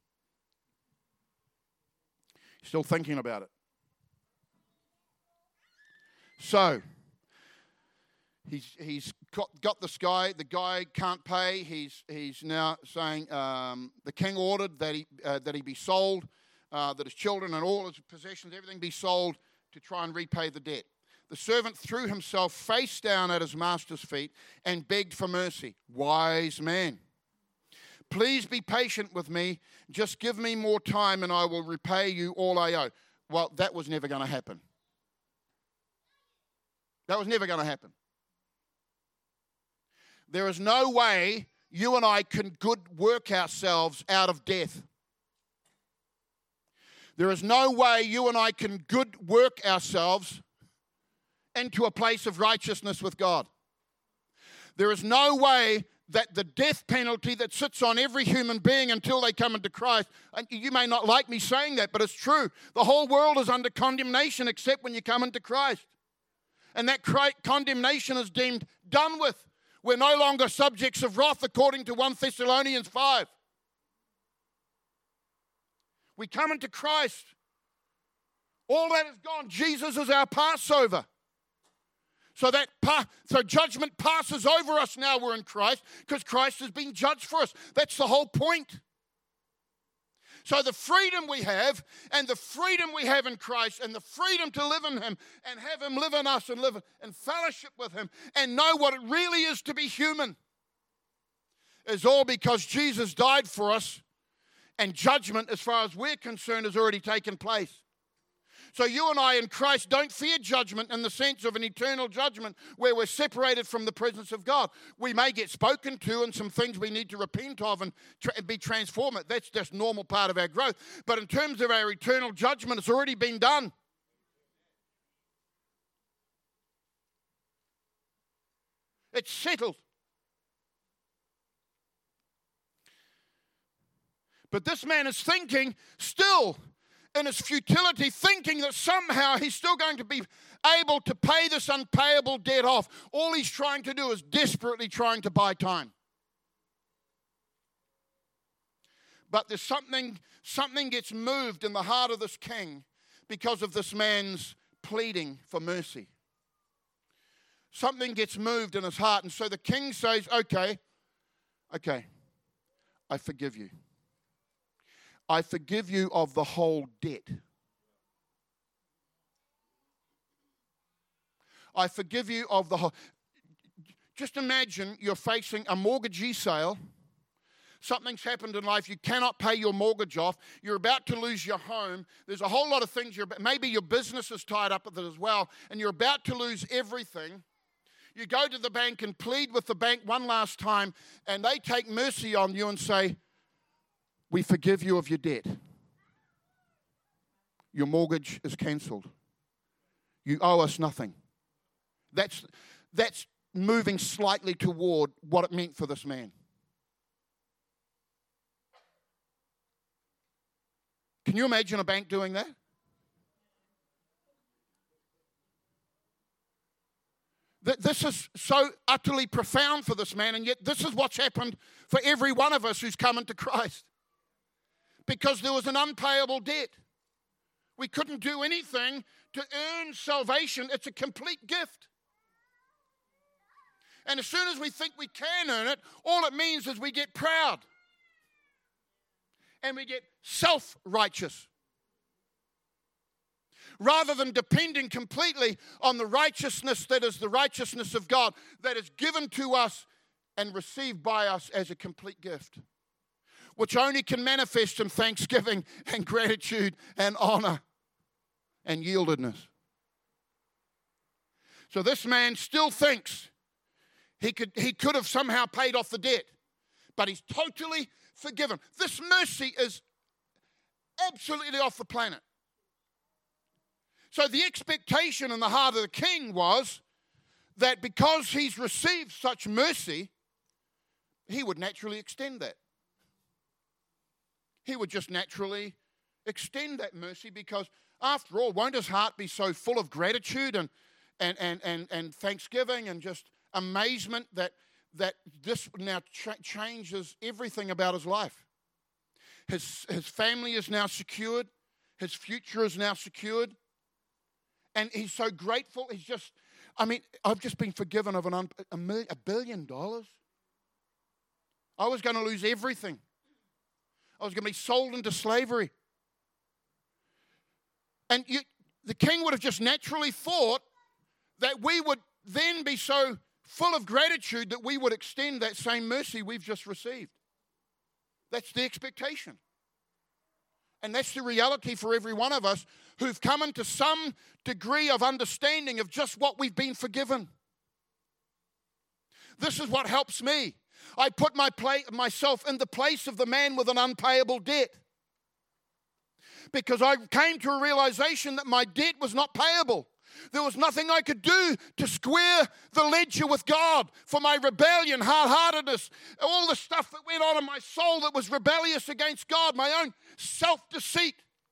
Still thinking about it. So, He's, he's got, got this guy. The guy can't pay. He's, he's now saying um, the king ordered that he, uh, that he be sold, uh, that his children and all his possessions, everything be sold to try and repay the debt. The servant threw himself face down at his master's feet and begged for mercy. Wise man. Please be patient with me. Just give me more time and I will repay you all I owe. Well, that was never going to happen. That was never going to happen. There is no way you and I can good work ourselves out of death. There is no way you and I can good work ourselves into a place of righteousness with God. There is no way that the death penalty that sits on every human being until they come into Christ, and you may not like me saying that, but it's true. The whole world is under condemnation except when you come into Christ. And that condemnation is deemed done with. We're no longer subjects of wrath according to First Thessalonians five. We come into Christ. All that is gone. Jesus is our Passover. So that pa- so judgment passes over us now we're in Christ because Christ has been judged for us. That's the whole point. So the freedom we have and the freedom we have in Christ and the freedom to live in Him and have Him live in us and live in fellowship with Him and know what it really is to be human is all because Jesus died for us and judgment, as far as we're concerned, has already taken place. So you and I in Christ don't fear judgment in the sense of an eternal judgment where we're separated from the presence of God. We may get spoken to and some things we need to repent of and tra- be transformed. That's just normal part of our growth. But in terms of our eternal judgment, it's already been done. It's settled. But this man is thinking still in his futility, thinking that somehow he's still going to be able to pay this unpayable debt off. All he's trying to do is desperately trying to buy time. But there's something, something gets moved in the heart of this king because of this man's pleading for mercy. Something gets moved in his heart. And so the king says, okay, okay, I forgive you. I forgive you of the whole debt. I forgive you of the whole... Just imagine you're facing a mortgagee sale. Something's happened in life. You cannot pay your mortgage off. You're about to lose your home. There's a whole lot of things. You're, maybe your business is tied up with it as well, and you're about to lose everything. You go to the bank and plead with the bank one last time, and they take mercy on you and say, we forgive you of your debt. Your mortgage is cancelled. You owe us nothing. That's, that's moving slightly toward what it meant for this man. Can you imagine a bank doing that? This is so utterly profound for this man, and yet this is what's happened for every one of us who's come into Christ. Because there was an unpayable debt. We couldn't do anything to earn salvation. It's a complete gift. And as soon as we think we can earn it, all it means is we get proud. And we get self-righteous. Rather than depending completely on the righteousness that is the righteousness of God, that is given to us and received by us as a complete gift, which only can manifest in thanksgiving and gratitude and honor and yieldedness. So this man still thinks he could, he could have somehow paid off the debt, but he's totally forgiven. This mercy is absolutely off the planet. So the expectation in the heart of the king was that because he's received such mercy, he would naturally extend that. He would just naturally extend that mercy because, after all, won't his heart be so full of gratitude and and and and, and thanksgiving and just amazement that, that this now tra- changes everything about his life? His, his family is now secured. His future is now secured. And he's so grateful. He's just, I mean, I've just been forgiven of an un, a, million, a billion dollars. I was going to lose everything. I was going to be sold into slavery. And you, the king would have just naturally thought that we would then be so full of gratitude that we would extend that same mercy we've just received. That's the expectation. And that's the reality for every one of us who've come into some degree of understanding of just what we've been forgiven. This is what helps me. I put my pla- myself in the place of the man with an unpayable debt. Because I came to a realization that my debt was not payable. There was nothing I could do to square the ledger with God for my rebellion, hard-heartedness, all the stuff that went on in my soul that was rebellious against God, my own self-deceit.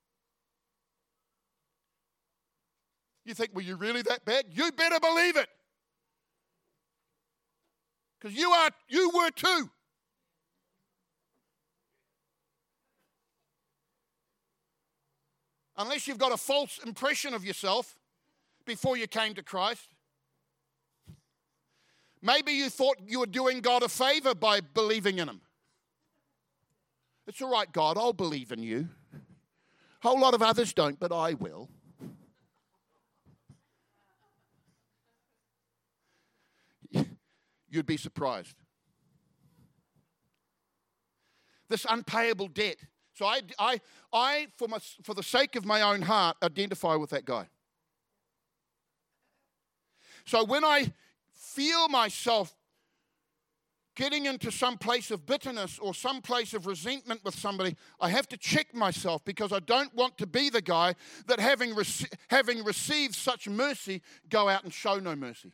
You think, were you really that bad? You better believe it. Because you are, you were too. Unless you've got a false impression of yourself before you came to Christ. Maybe you thought you were doing God a favor by believing in Him. It's all right, God, I'll believe in you. A whole lot of others don't, but I will. You'd be surprised. This unpayable debt. So I, I, I for, my, for the sake of my own heart, identify with that guy. So when I feel myself getting into some place of bitterness or some place of resentment with somebody, I have to check myself because I don't want to be the guy that having, rec- having received such mercy, go out and show no mercy.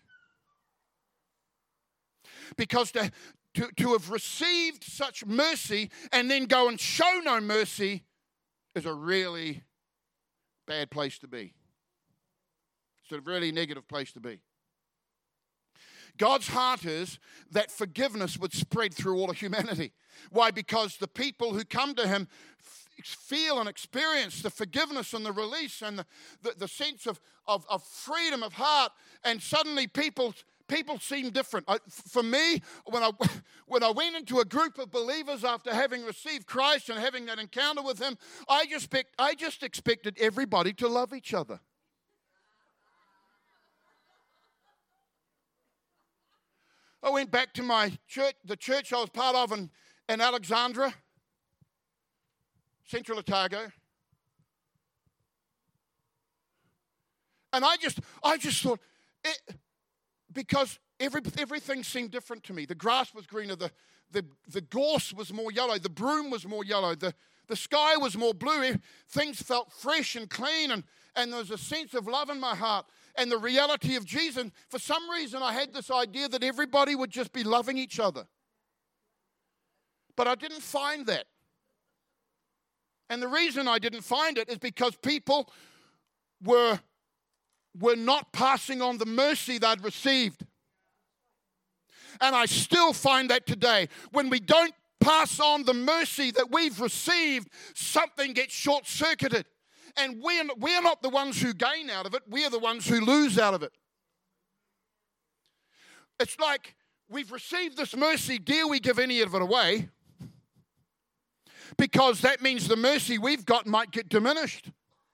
Because to, to, to have received such mercy and then go and show no mercy is a really bad place to be. It's a really negative place to be. God's heart is that forgiveness would spread through all of humanity. Why? Because the people who come to Him f- feel and experience the forgiveness and the release and the, the, the sense of, of, of freedom of heart, and suddenly people... People seem different. I, for me, when I, when I went into a group of believers after having received Christ and having that encounter with Him, I just, expect, I just expected everybody to love each other. I went back to my church, the church I was part of in, in Alexandra, Central Otago. And I just, I just thought, it, because every, everything seemed different to me. The grass was greener, the, the, the gorse was more yellow, the broom was more yellow, the, the sky was more blue. Things felt fresh and clean, and, and there was a sense of love in my heart and the reality of Jesus. For some reason, I had this idea that everybody would just be loving each other. But I didn't find that. And the reason I didn't find it is because people were... were not passing on the mercy they'd received. And I still find that today. When we don't pass on the mercy that we've received, something gets short-circuited. And we're, we're not the ones who gain out of it. We're the ones who lose out of it. It's like we've received this mercy. Dare we give any of it away? Because that means the mercy we've got might get diminished.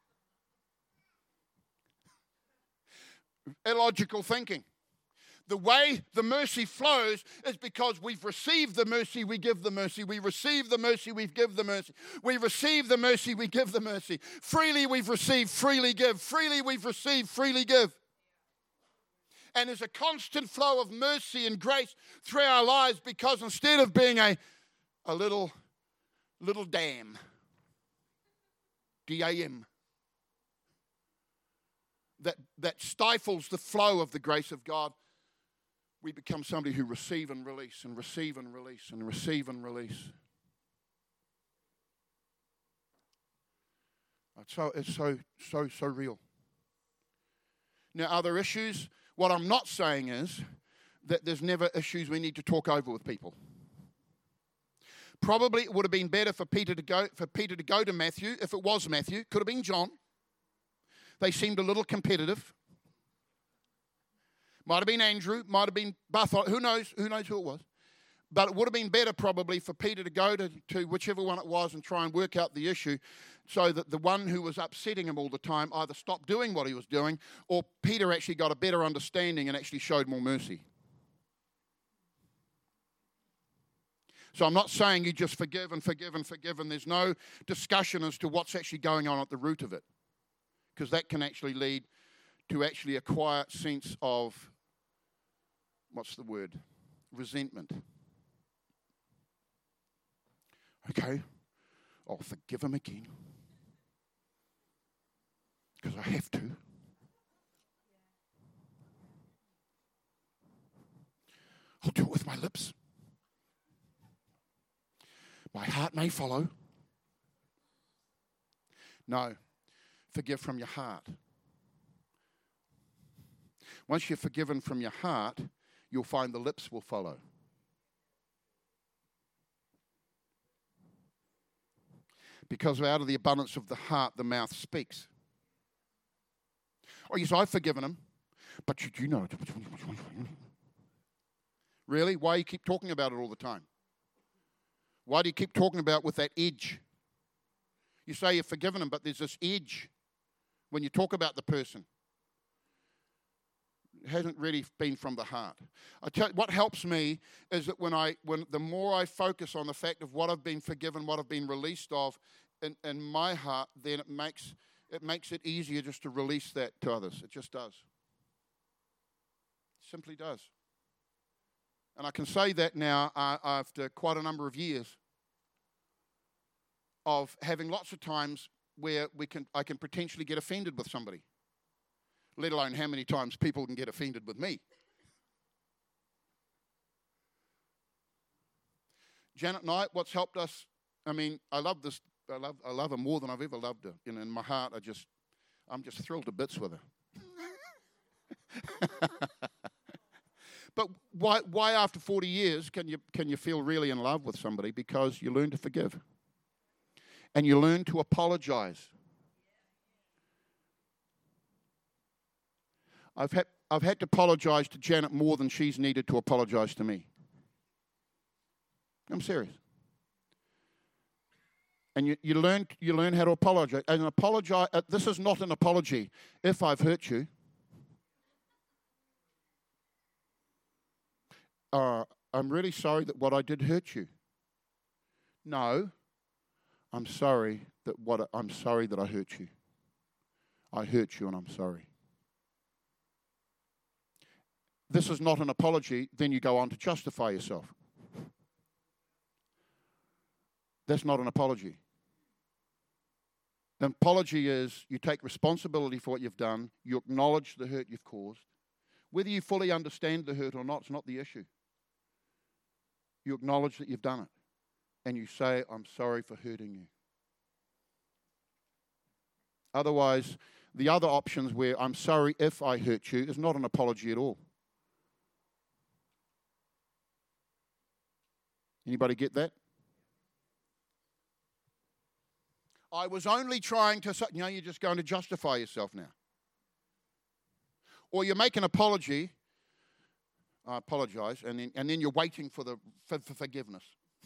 Illogical thinking. The way the mercy flows is because we've received the mercy, we give the mercy. We receive the mercy, we give the mercy. We receive the mercy, we give the mercy. Freely we've received, freely give. Freely we've received, freely give. And there's a constant flow of mercy and grace through our lives because instead of being a, a little, little dam, D A M, that, that stifles the flow of the grace of God, we become somebody who receive and release and receive and release and receive and release. It's so, it's so, so, so real. Now, are there issues? What I'm not saying is that there's never issues we need to talk over with people. Probably it would have been better for Peter to go, for Peter to go to Matthew, if it was Matthew. Could have been John. They seemed a little competitive. Might have been Andrew, might have been Bartholomew, who knows, who knows who it was. But it would have been better probably for Peter to go to, to whichever one it was and try and work out the issue so that the one who was upsetting him all the time either stopped doing what he was doing or Peter actually got a better understanding and actually showed more mercy. So I'm not saying you just forgive and forgive and forgive and there's no discussion as to what's actually going on at the root of it, because that can actually lead to actually a quiet sense of, what's the word, resentment. Okay, I'll forgive him again because I have to. I'll do it with my lips. My heart may follow. No, forgive from your heart. Once you're forgiven from your heart, you'll find the lips will follow. Because out of the abundance of the heart, the mouth speaks. Oh, yes, I've forgiven him, but you do know. Really? Why do you keep talking about it all the time? Why do you keep talking about it with that edge? You say you've forgiven him, but there's this edge when you talk about the person. It hasn't really been from the heart. I tell you, what helps me is that when I, when the more I focus on the fact of what I've been forgiven, what I've been released of in, in my heart, then it makes it makes it easier just to release that to others. It just does. It simply does. And I can say that now uh, after quite a number of years of having lots of times where we can I can potentially get offended with somebody, let alone how many times people can get offended with me. Janet Knight, what's helped us, I mean, I love this, I love I love her more than I've ever loved her. You know, in my heart, I just, I'm just thrilled to bits with her. But why why after forty years can you can you feel really in love with somebody? Because you learn to forgive. And you learn to apologize. I've had, I've had to apologize to Janet more than she's needed to apologize to me. I'm serious. And you, you, learn, you learn how to apologize. And apologize, uh, this is not an apology if I've hurt you. Uh, I'm really sorry that what I did hurt you. No, I'm sorry that what I'm sorry that I hurt you. I hurt you and I'm sorry. This is not an apology, then you go on to justify yourself. That's not an apology. An apology is you take responsibility for what you've done, you acknowledge the hurt you've caused. Whether you fully understand the hurt or not, it's not the issue. You acknowledge that you've done it, and you say, I'm sorry for hurting you. Otherwise, the other options where I'm sorry if I hurt you is not an apology at all. Anybody get that? I was only trying to, you know, you're just going to justify yourself now. Or you make an apology, I apologize, and then, and then you're waiting for, the, for, for forgiveness.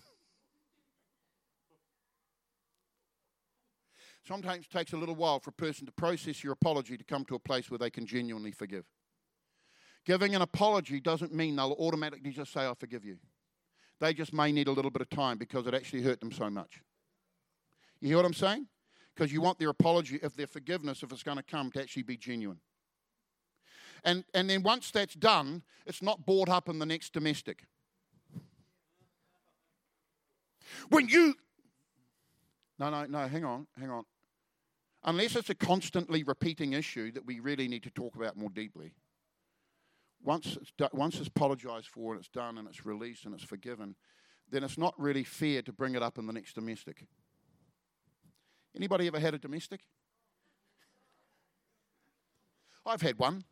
Sometimes it takes a little while for a person to process your apology to come to a place where they can genuinely forgive. Giving an apology doesn't mean they'll automatically just say, I forgive you. They just may need a little bit of time because it actually hurt them so much. You hear what I'm saying? Because you want their apology, if their forgiveness, if it's going to come, to actually be genuine. And, and then once that's done, it's not brought up in the next domestic. When you... No, no, no, hang on, hang on. Unless it's a constantly repeating issue that we really need to talk about more deeply. Once it's, do, once it's apologized for and it's done and it's released and it's forgiven, then it's not really fair to bring it up in the next domestic. Anybody ever had a domestic? I've had one.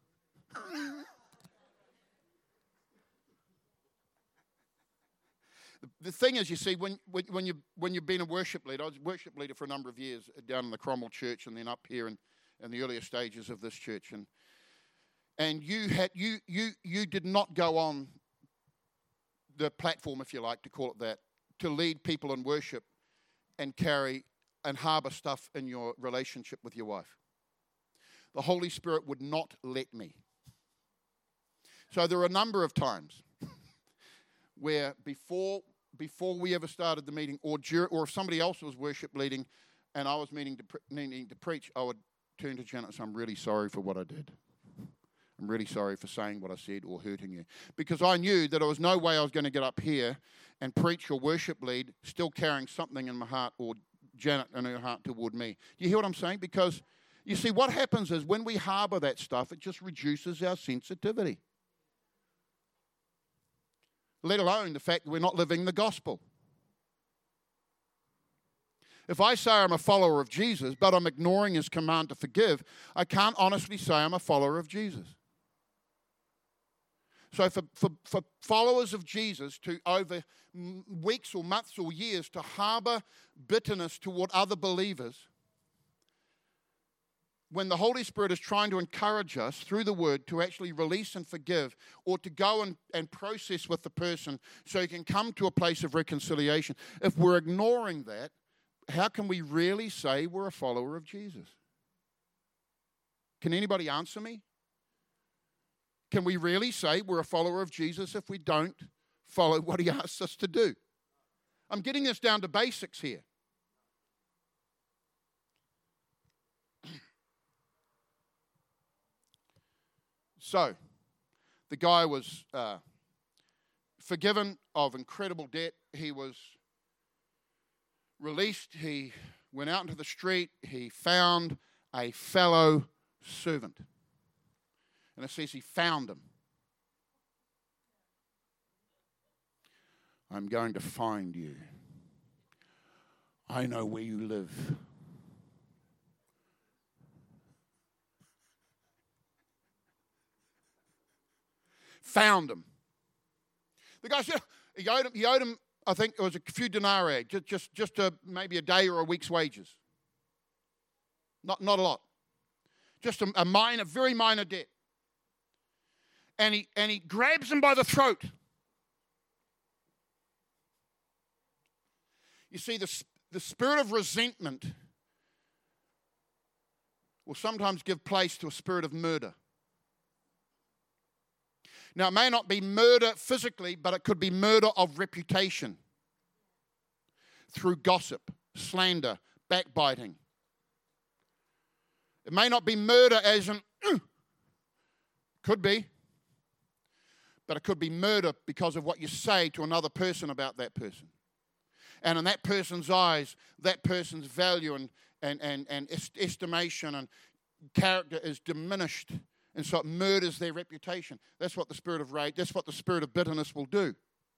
the, the thing is, you see, when, when, when, you, when you've been a worship leader, I was a worship leader for a number of years down in the Cromwell Church and then up here in, in the earlier stages of this church. And and you had you you you did not go on the platform, if you like to call it that, to lead people in worship and carry and harbor stuff in your relationship with your wife. The Holy Spirit would not let me. So there are a number of times where before before we ever started the meeting, or dur- or if somebody else was worship leading and I was meaning to pre- needing to preach, I would turn to Janet and say, I'm really sorry for what I did. I'm really sorry for saying what I said or hurting you. Because I knew that there was no way I was going to get up here and preach or worship lead still carrying something in my heart, or Janet in her heart toward me. Do you hear what I'm saying? Because, you see, what happens is when we harbor that stuff, it just reduces our sensitivity. Let alone the fact that we're not living the gospel. If I say I'm a follower of Jesus, but I'm ignoring his command to forgive, I can't honestly say I'm a follower of Jesus. So for, for, for followers of Jesus to, over weeks or months or years, to harbor bitterness toward other believers, when the Holy Spirit is trying to encourage us through the Word to actually release and forgive, or to go and, and process with the person so you can come to a place of reconciliation, if we're ignoring that, how can we really say we're a follower of Jesus? Can anybody answer me? Can we really say we're a follower of Jesus if we don't follow what he asks us to do? I'm getting this down to basics here. So, the guy was uh, forgiven of incredible debt. He was released. He went out into the street. He found a fellow servant. And it says he found him. I'm going to find you. I know where you live. Found him. The guy said he owed him, he owed him, I think it was a few denarii, just just, just a, maybe a day or a week's wages. Not, not a lot. Just a, a minor, very minor debt. And he, and he grabs him by the throat. You see, the, the spirit of resentment will sometimes give place to a spirit of murder. Now, it may not be murder physically, but it could be murder of reputation through gossip, slander, backbiting. It may not be murder as in, uh, could be, but it could be murder because of what you say to another person about that person. And in that person's eyes, that person's value and, and, and, and estimation and character is diminished. And so it murders their reputation. That's what the spirit of rage, that's what the spirit of bitterness will do.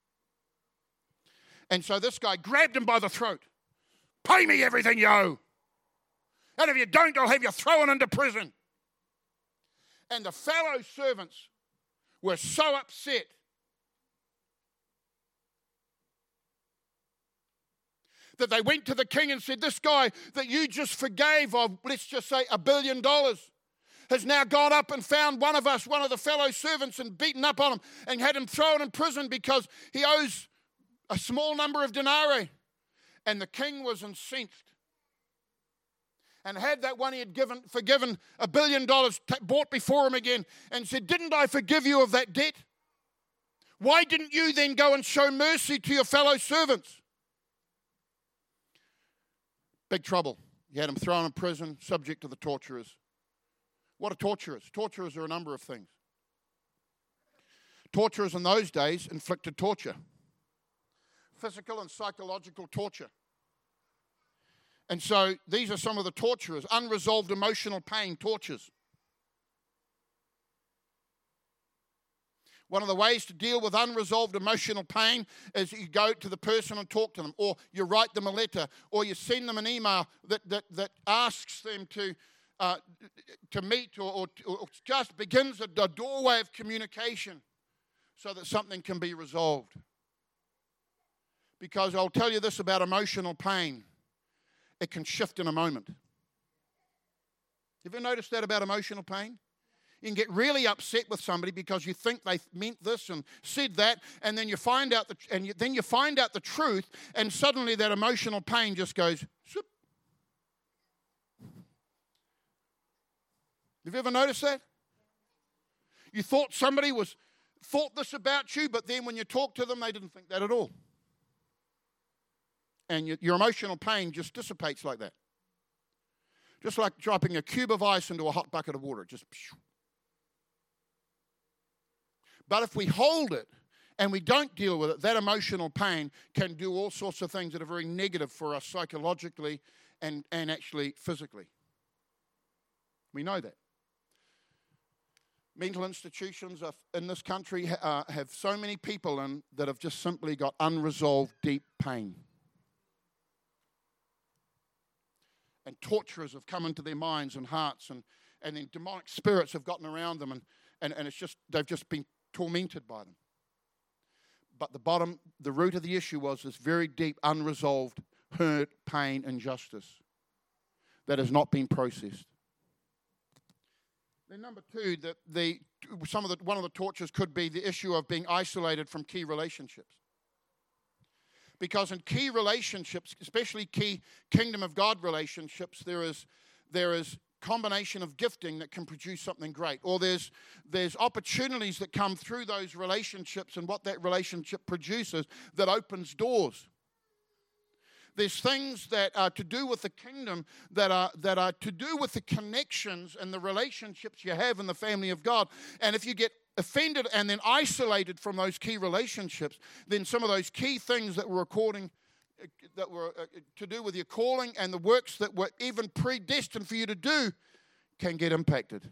And so this guy grabbed him by the throat. Pay me everything you owe. And if you don't, I'll have you thrown into prison. And the fellow servants were so upset that they went to the king and said, this guy that you just forgave of, let's just say, a billion dollars, has now gone up and found one of us, one of the fellow servants, and beaten up on him and had him thrown in prison because he owes a small number of denarii. And the king was incensed and had that one he had given, forgiven a billion dollars t- brought before him again and said, didn't I forgive you of that debt? Why didn't you then go and show mercy to your fellow servants? Big trouble. He had him thrown in prison, subject to the torturers. What are torturers? Torturers are a number of things. Torturers in those days inflicted torture. Physical and psychological torture. And so these are some of the torturers. Unresolved emotional pain, tortures. One of the ways to deal with unresolved emotional pain is you go to the person and talk to them, or you write them a letter, or you send them an email that, that, that asks them to Uh, to meet or, or, or just begins a, a doorway of communication so that something can be resolved. Because I'll tell you this about emotional pain. It can shift in a moment. Have you noticed that about emotional pain? You can get really upset with somebody because you think they meant this and said that, and then you find out the and you, then you find out the truth, and suddenly that emotional pain just goes. Swoop. Have you ever noticed that? You thought somebody was thought this about you, but then when you talk to them, they didn't think that at all. And your, your emotional pain just dissipates like that. Just like dropping a cube of ice into a hot bucket of water. Just. But if we hold it and we don't deal with it, that emotional pain can do all sorts of things that are very negative for us psychologically and, and actually physically. We know that. Mental institutions in this country uh, have so many people in that have just simply got unresolved deep pain. And torturers have come into their minds and hearts, and, and then demonic spirits have gotten around them, and, and, and it's just they've just been tormented by them. But the bottom, the root of the issue was this very deep, unresolved hurt, pain, injustice that has not been processed. Then number two, the, the, some of the, one of the tortures could be the issue of being isolated from key relationships. Because in key relationships, especially key kingdom of God relationships, there is there is combination of gifting that can produce something great. Or there's there's opportunities that come through those relationships and what that relationship produces that opens doors. There's things that are to do with the kingdom that are that are to do with the connections and the relationships you have in the family of God. And if you get offended and then isolated from those key relationships, then some of those key things that were according that were uh, to do with your calling and the works that were even predestined for you to do can get impacted.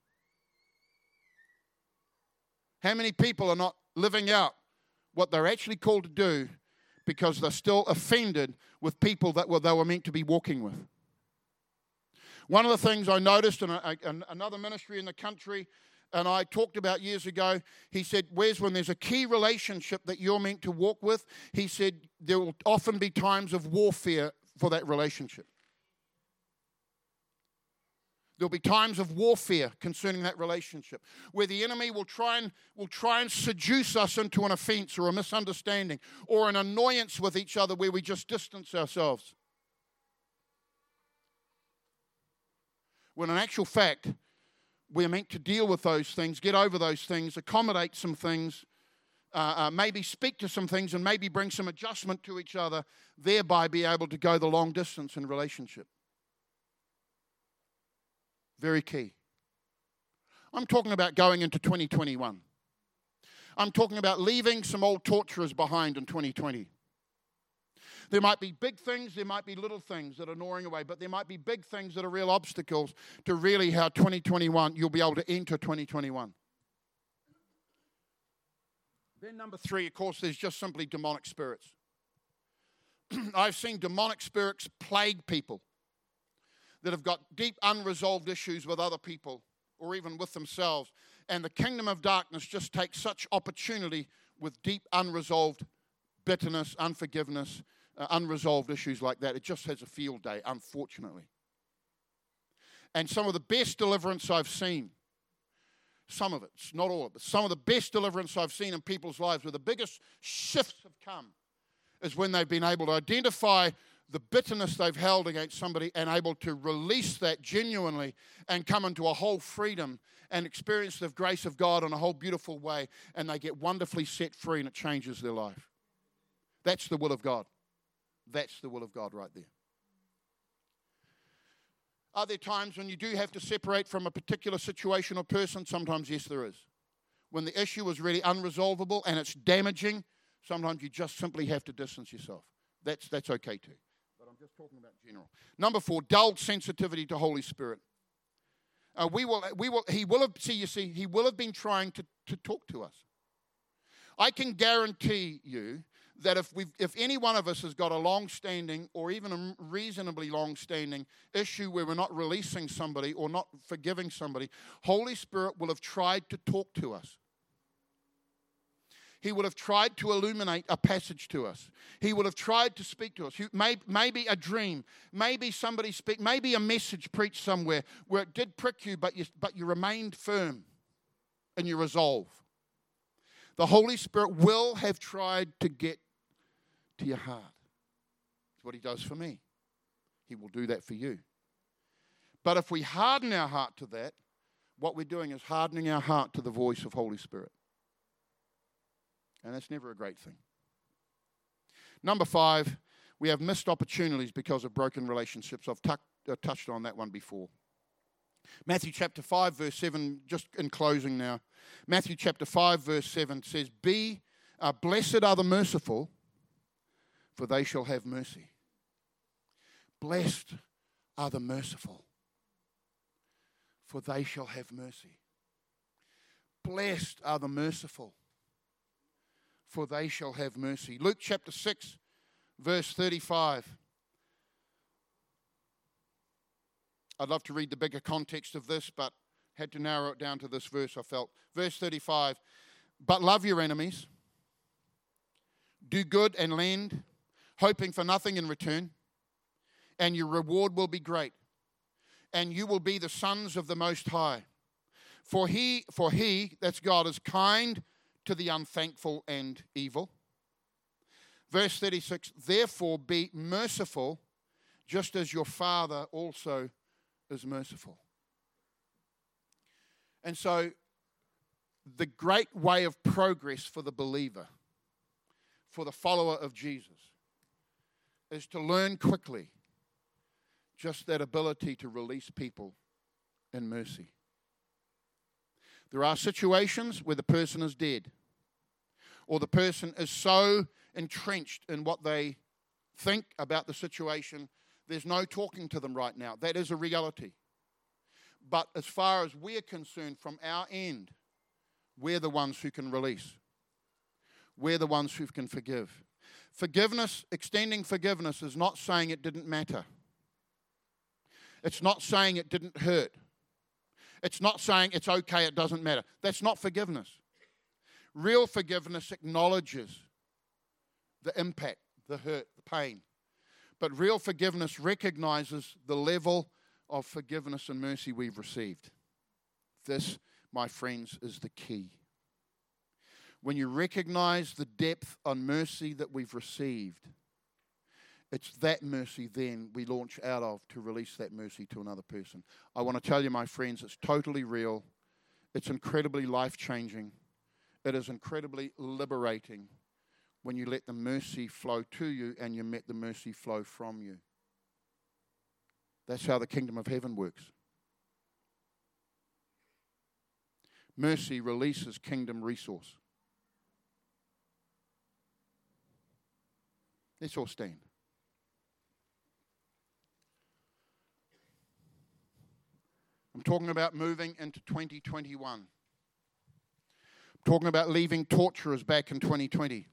How many people are not living out what they're actually called to do because they're still offended with people that were, they were meant to be walking with? One of the things I noticed in a, a, another ministry in the country, and I talked about years ago, he said, Wes, when there's a key relationship that you're meant to walk with, he said, there will often be times of warfare for that relationship. There'll be times of warfare concerning that relationship, where the enemy will try and will try and seduce us into an offense or a misunderstanding or an annoyance with each other where we just distance ourselves. When in actual fact, we're meant to deal with those things, get over those things, accommodate some things, uh, uh, maybe speak to some things, and maybe bring some adjustment to each other, thereby be able to go the long distance in relationship. Very key. I'm talking about going into twenty twenty-one. I'm talking about leaving some old torturers behind in twenty twenty. There might be big things, there might be little things that are gnawing away, but there might be big things that are real obstacles to really how twenty twenty-one, you'll be able to enter twenty twenty-one. Then number three, of course, there's just simply demonic spirits. I've seen demonic spirits plague people that have got deep unresolved issues with other people or even with themselves. And the kingdom of darkness just takes such opportunity with deep unresolved bitterness, unforgiveness, uh, unresolved issues like that. It just has a field day, unfortunately. And some of the best deliverance I've seen, some of it, not all of it, but some of the best deliverance I've seen in people's lives where the biggest shifts have come is when they've been able to identify the bitterness they've held against somebody and able to release that genuinely and come into a whole freedom and experience the grace of God in a whole beautiful way, and they get wonderfully set free and it changes their life. That's the will of God. That's the will of God right there. Are there times when you do have to separate from a particular situation or person? Sometimes, yes, there is. When the issue is really unresolvable and it's damaging, sometimes you just simply have to distance yourself. That's, that's okay too. But I'm just talking about general. Number four, dulled sensitivity to Holy Spirit. Uh, we will, we will, he will have, see, you see, he will have been trying to, to talk to us. I can guarantee you that if we've, if any one of us has got a long-standing or even a reasonably long-standing issue where we're not releasing somebody or not forgiving somebody, Holy Spirit will have tried to talk to us. He will have tried to illuminate a passage to us. He will have tried to speak to us. Maybe a dream, maybe somebody speak, maybe a message preached somewhere where it did prick you, but you, but you remained firm in your resolve. The Holy Spirit will have tried to get to your heart. That's what he does for me. He will do that for you. But if we harden our heart to that, what we're doing is hardening our heart to the voice of Holy Spirit. And that's never a great thing. Number five, we have missed opportunities because of broken relationships. I've tuck, uh, touched on that one before. Matthew chapter five, verse seven, just in closing now. Matthew chapter five, verse seven says, Be uh, blessed are the merciful, for they shall have mercy. Blessed are the merciful, for they shall have mercy. Blessed are the merciful, for they shall have mercy. Luke chapter six, verse thirty-five. I'd love to read the bigger context of this, but had to narrow it down to this verse, I felt. Verse thirty-five, but love your enemies, do good and lend, hoping for nothing in return, and your reward will be great, and you will be the sons of the Most High. For he, for he, that's God, is kind to the unthankful and evil. Verse thirty-six, therefore be merciful, just as your Father also is merciful. And so, the great way of progress for the believer, for the follower of Jesus, is to learn quickly just that ability to release people in mercy. There are situations where the person is dead, or the person is so entrenched in what they think about the situation, there's no talking to them right now. That is a reality. But as far as we're concerned, from our end, we're the ones who can release. We're the ones who can forgive. Forgiveness, extending forgiveness, is not saying it didn't matter. It's not saying it didn't hurt. It's not saying it's okay, it doesn't matter. That's not forgiveness. Real forgiveness acknowledges the impact, the hurt, the pain. But real forgiveness recognizes the level of forgiveness and mercy we've received. This, my friends, is the key. When you recognize the depth of mercy that we've received, it's that mercy then we launch out of to release that mercy to another person. I want to tell you, my friends, it's totally real. It's incredibly life-changing. It is incredibly liberating when you let the mercy flow to you and you let the mercy flow from you. That's how the kingdom of heaven works. Mercy releases kingdom resource. Let's all stand. I'm talking about moving into twenty twenty-one. I'm talking about leaving torturers back in twenty twenty.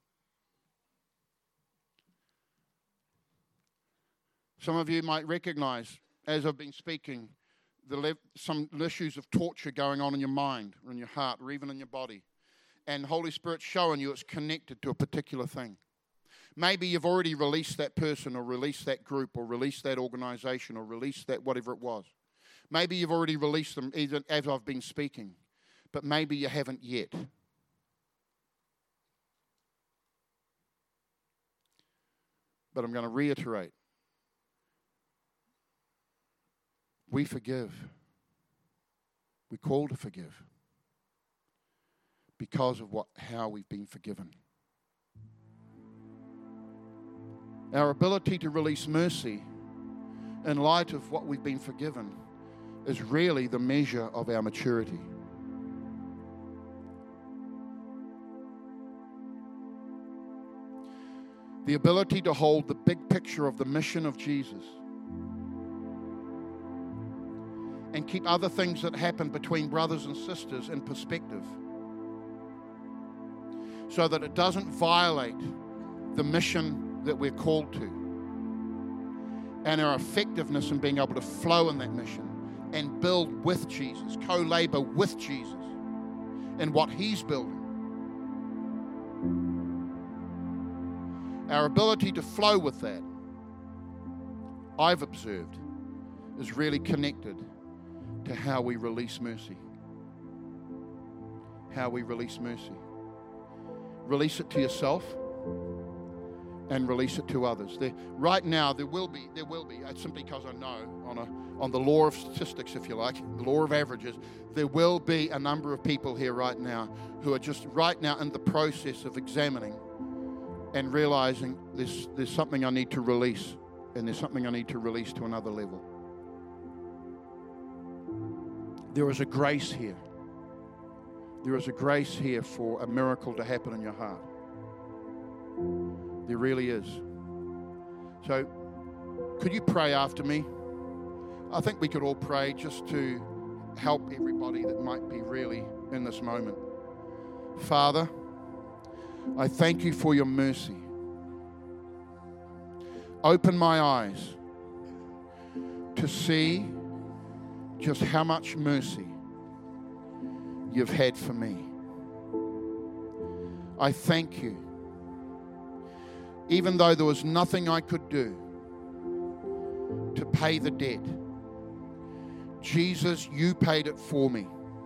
Some of you might recognize, as I've been speaking, the le- some issues of torture going on in your mind, or in your heart, or even in your body. And the Holy Spirit's showing you it's connected to a particular thing. Maybe you've already released that person, or released that group, or released that organization, or released that whatever it was. Maybe you've already released them even as I've been speaking, but maybe you haven't yet. But I'm going to reiterate. We forgive. We call to forgive because of what, how we've been forgiven. Our ability to release mercy in light of what we've been forgiven is really the measure of our maturity. The ability to hold the big picture of the mission of Jesus and keep other things that happen between brothers and sisters in perspective so that it doesn't violate the mission that we're called to and our effectiveness in being able to flow in that mission and build with Jesus, co-labor with Jesus in what He's building. our ability to flow with that, I've observed, is really connected to how we release mercy. How we release mercy. Release it to yourself and release it to others. There, right now, there will be, there will be, simply because I know, on a on the law of statistics, if you like, the law of averages, there will be a number of people here right now who are just right now in the process of examining and realizing there's, there's something I need to release, and there's something I need to release to another level. There is a grace here. There is a grace here for a miracle to happen in your heart. There really is. So, could you pray after me? I think we could all pray just to help everybody that might be really in this moment. Father, I thank you for your mercy. Open my eyes to see just how much mercy you've had for me. I thank you. Even though there was nothing I could do to pay the debt, Jesus, you paid it for me.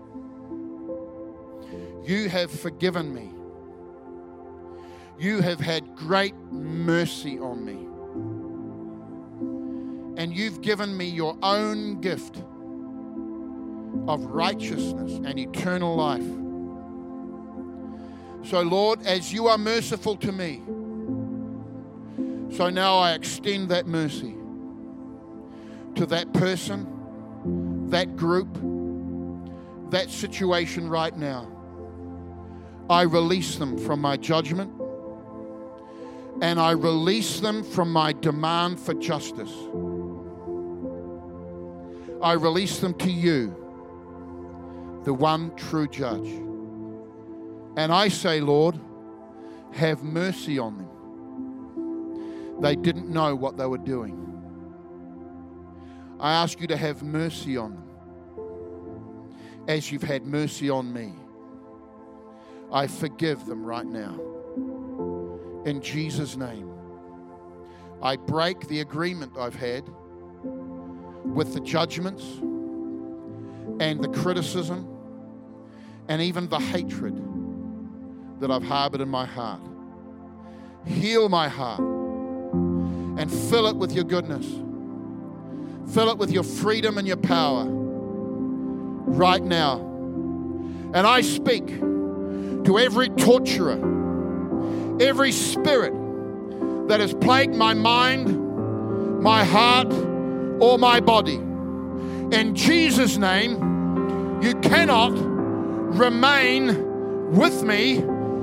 You have forgiven me. You have had great mercy on me. And you've given me your own gift of righteousness and eternal life. So, Lord, as you are merciful to me, so now I extend that mercy to that person, that group, that situation right now. I release them from my judgment, and I release them from my demand for justice. I release them to you, the one true judge. And I say, Lord, have mercy on them. They didn't know what they were doing. I ask you to have mercy on them as you've had mercy on me. I forgive them right now. In Jesus' name, I break the agreement I've had with the judgments and the criticism and even the hatred that I've harbored in my heart. Heal my heart and fill it with your goodness. Fill it with your freedom and your power right now. And I speak to every torturer, every spirit that has plagued my mind, my heart, or my body. In Jesus' name, you cannot remain with me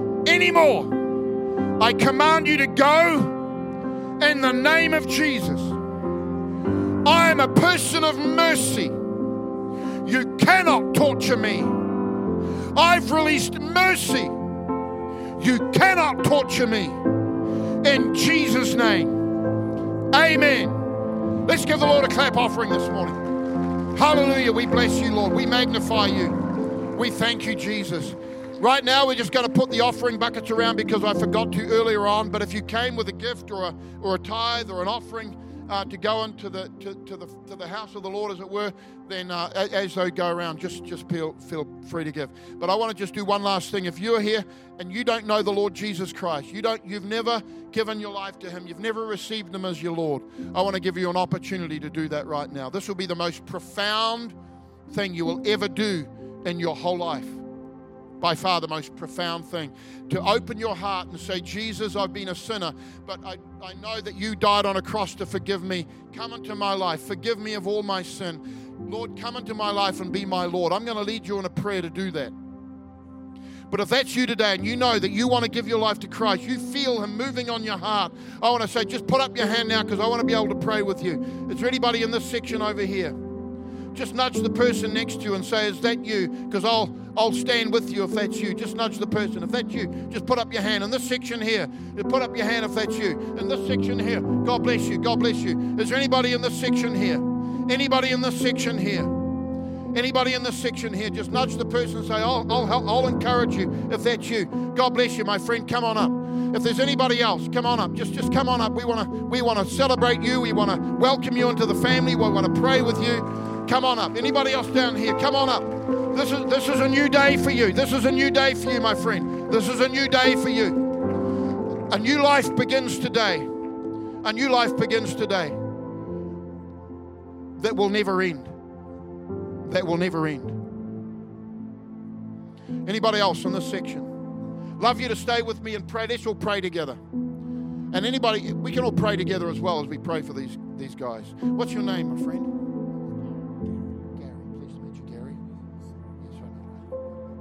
anymore. I command you to go in the name of Jesus. I am a person of mercy. You cannot torture me. I've released mercy. You cannot torture me. In Jesus' name, amen. Let's give the Lord a clap offering this morning. Hallelujah. We bless you, Lord. We magnify you. We thank you, Jesus. Right now, we're just going to put the offering buckets around because I forgot to earlier on. But if you came with a gift or a, or a tithe or an offering uh, to go into the to, to the to the house of the Lord, as it were, then uh, as they go around, just just feel feel free to give. But I want to just do one last thing. If you're here and you don't know the Lord Jesus Christ, you don't, you've never given your life to Him, you've never received Him as your Lord, I want to give you an opportunity to do that right now. This will be the most profound thing you will ever do in your whole life. By far the most profound thing. To open your heart and say, Jesus, I've been a sinner, but I, I know that you died on a cross to forgive me. Come into my life. Forgive me of all my sin. Lord, come into my life and be my Lord. I'm going to lead you in a prayer to do that. But if that's you today and you know that you want to give your life to Christ, you feel Him moving on your heart, I want to say, just put up your hand now because I want to be able to pray with you. Is there anybody in this section over here? Just nudge the person next to you and say, is that you? Because I'll I'll stand with you if that's you. Just nudge the person. If that's you, just put up your hand. In this section here, put up your hand if that's you. In this section here, God bless you. God bless you. Is there anybody in this section here? Anybody in this section here? Anybody in this section here? Just nudge the person and say, I'll, I'll, help, I'll encourage you if that's you. God bless you, my friend. Come on up. If there's anybody else, come on up. Just, just come on up. We want to we want to celebrate you. We want to welcome you into the family. We want to pray with you. Come on up. Anybody else down here? Come on up. This is this is a new day for you. This is a new day for you, my friend. This is a new day for you. A new life begins today. A new life begins today. That will never end. That will never end. Anybody else in this section? Love you to stay with me and pray. Let's all pray together. And anybody, we can all pray together as well as we pray for these, these guys. What's your name, my friend? Gary. Pleased to meet you, Gary. Yes, I know.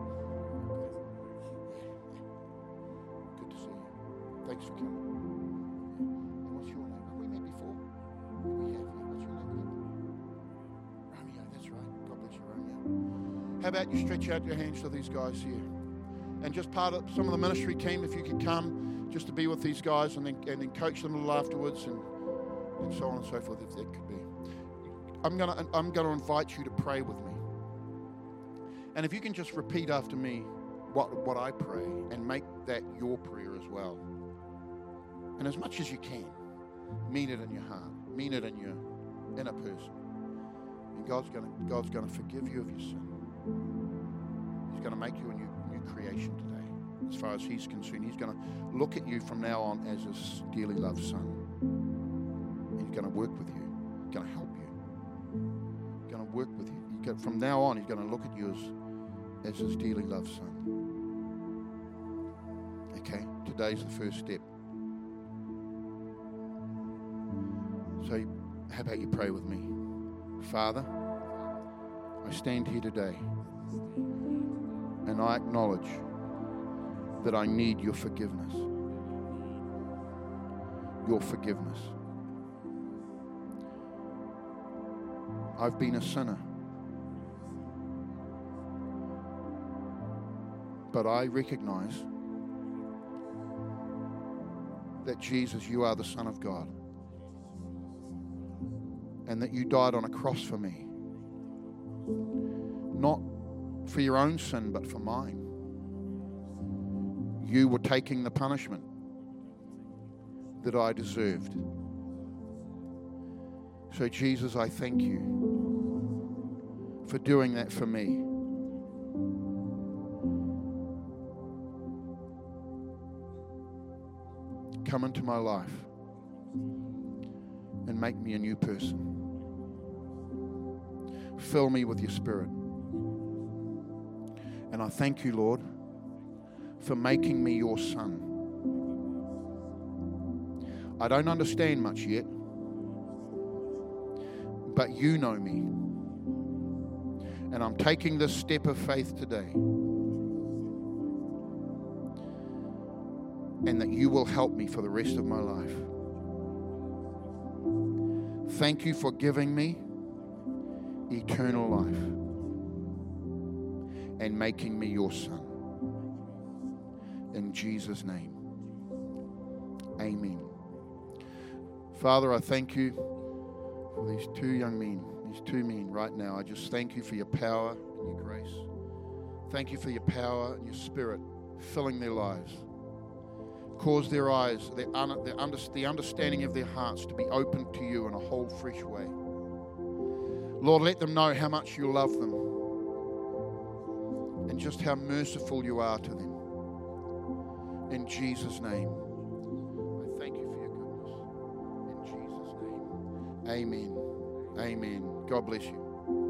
Good to see you. Thanks for coming. And what's your name? Have we met before? We have. What's your name again? Romeo, that's right. God bless you, Romeo. How about you stretch out your hands to these guys here? And just part of some of the ministry team, if you could come just to be with these guys and then, and then coach them a little afterwards and, and so on and so forth, if that could be. I'm going to I'm gonna invite you to pray with me. And if you can just repeat after me what, what I pray and make that your prayer as well. And as much as you can, mean it in your heart. Mean it in your inner person. And God's going to God's going to forgive you of your sin. He's going to make you a new creation today. As far as he's concerned, he's going to look at you from now on as his dearly loved son. And he's going to work with you. He's going to help you. He's going to work with you. He's going, from now on, he's going to look at you as, as his dearly loved son. Okay? Today's the first step. So how about you pray with me? Father, I stand here today and I acknowledge that I need your forgiveness. Your forgiveness. I've been a sinner. But I recognize that Jesus, you are the Son of God. And that you died on a cross for me. Not for your own sin, but for mine. You were taking the punishment that I deserved. So Jesus, I thank you for doing that for me. Come into my life and make me a new person. Fill me with your Spirit. And I thank you, Lord, for making me your son. I don't understand much yet, but you know me. And I'm taking this step of faith today. And that you will help me for the rest of my life. Thank you for giving me eternal life and making me your son. In Jesus' name, amen. Father, I thank you for these two young men, these two men right now. I just thank you for your power and your grace. Thank you for your power and your Spirit filling their lives. Cause their eyes, their, un- their under- the understanding of their hearts to be open to you in a whole fresh way. Lord, let them know how much you love them and just how merciful you are to them. In Jesus' name, I thank you for your goodness. In Jesus' name, amen. Amen. God bless you.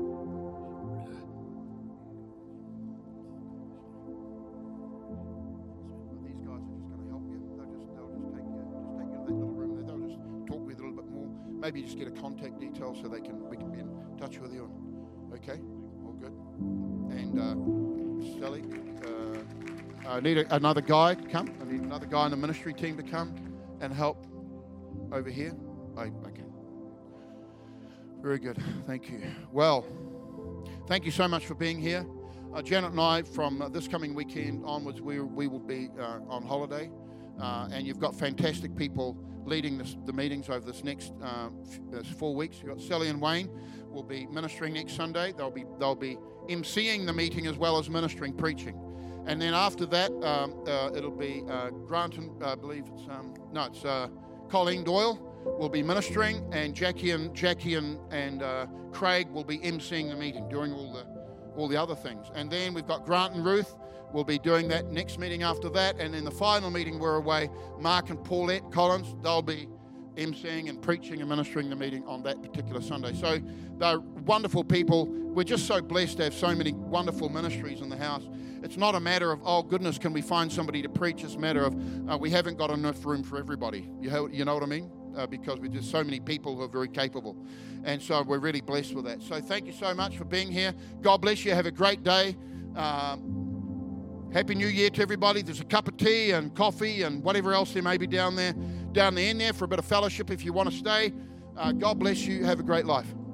These guys are just going to help you. They'll just, they'll just take you, just take you to that little room there. They'll just talk with you a little bit more. Maybe just get a contact detail so they can we can be in touch with you. Okay, all good. And uh, Sally, uh, I need a, another guy to come. I need another guy in the ministry team to come and help over here. I, okay. Very good. Thank you. Well, thank you so much for being here. Uh, Janet and I, from uh, this coming weekend onwards, we, we will be uh, on holiday. Uh, and you've got fantastic people leading this, the meetings over this next uh, f- this four weeks. You've got Sally and Wayne will be ministering next Sunday. They'll be they'll be emceeing the meeting as well as ministering, preaching. And then after that, um, uh, it'll be uh, Grant and uh, I believe it's um, no, it's uh, Colleen Doyle will be ministering, and Jackie and Jackie and and uh, Craig will be emceeing the meeting, doing all the all the other things. And then we've got Grant and Ruth will be doing that next meeting after that, and then the final meeting we're away. Mark and Paulette Collins, they'll be emceeing and preaching and ministering the meeting on that particular Sunday. So they're wonderful people. We're just so blessed to have so many wonderful ministries in the house. It's not a matter of, oh goodness, can we find somebody to preach? It's a matter of uh, we haven't got enough room for everybody. You, ha- you know what I mean? Uh, because we're just so many people who are very capable. And so we're really blessed with that. So thank you so much for being here. God bless you. Have a great day. Um, Happy New Year to everybody. There's a cup of tea and coffee and whatever else there may be down there, down the end there for a bit of fellowship if you want to stay. Uh, God bless you. Have a great life.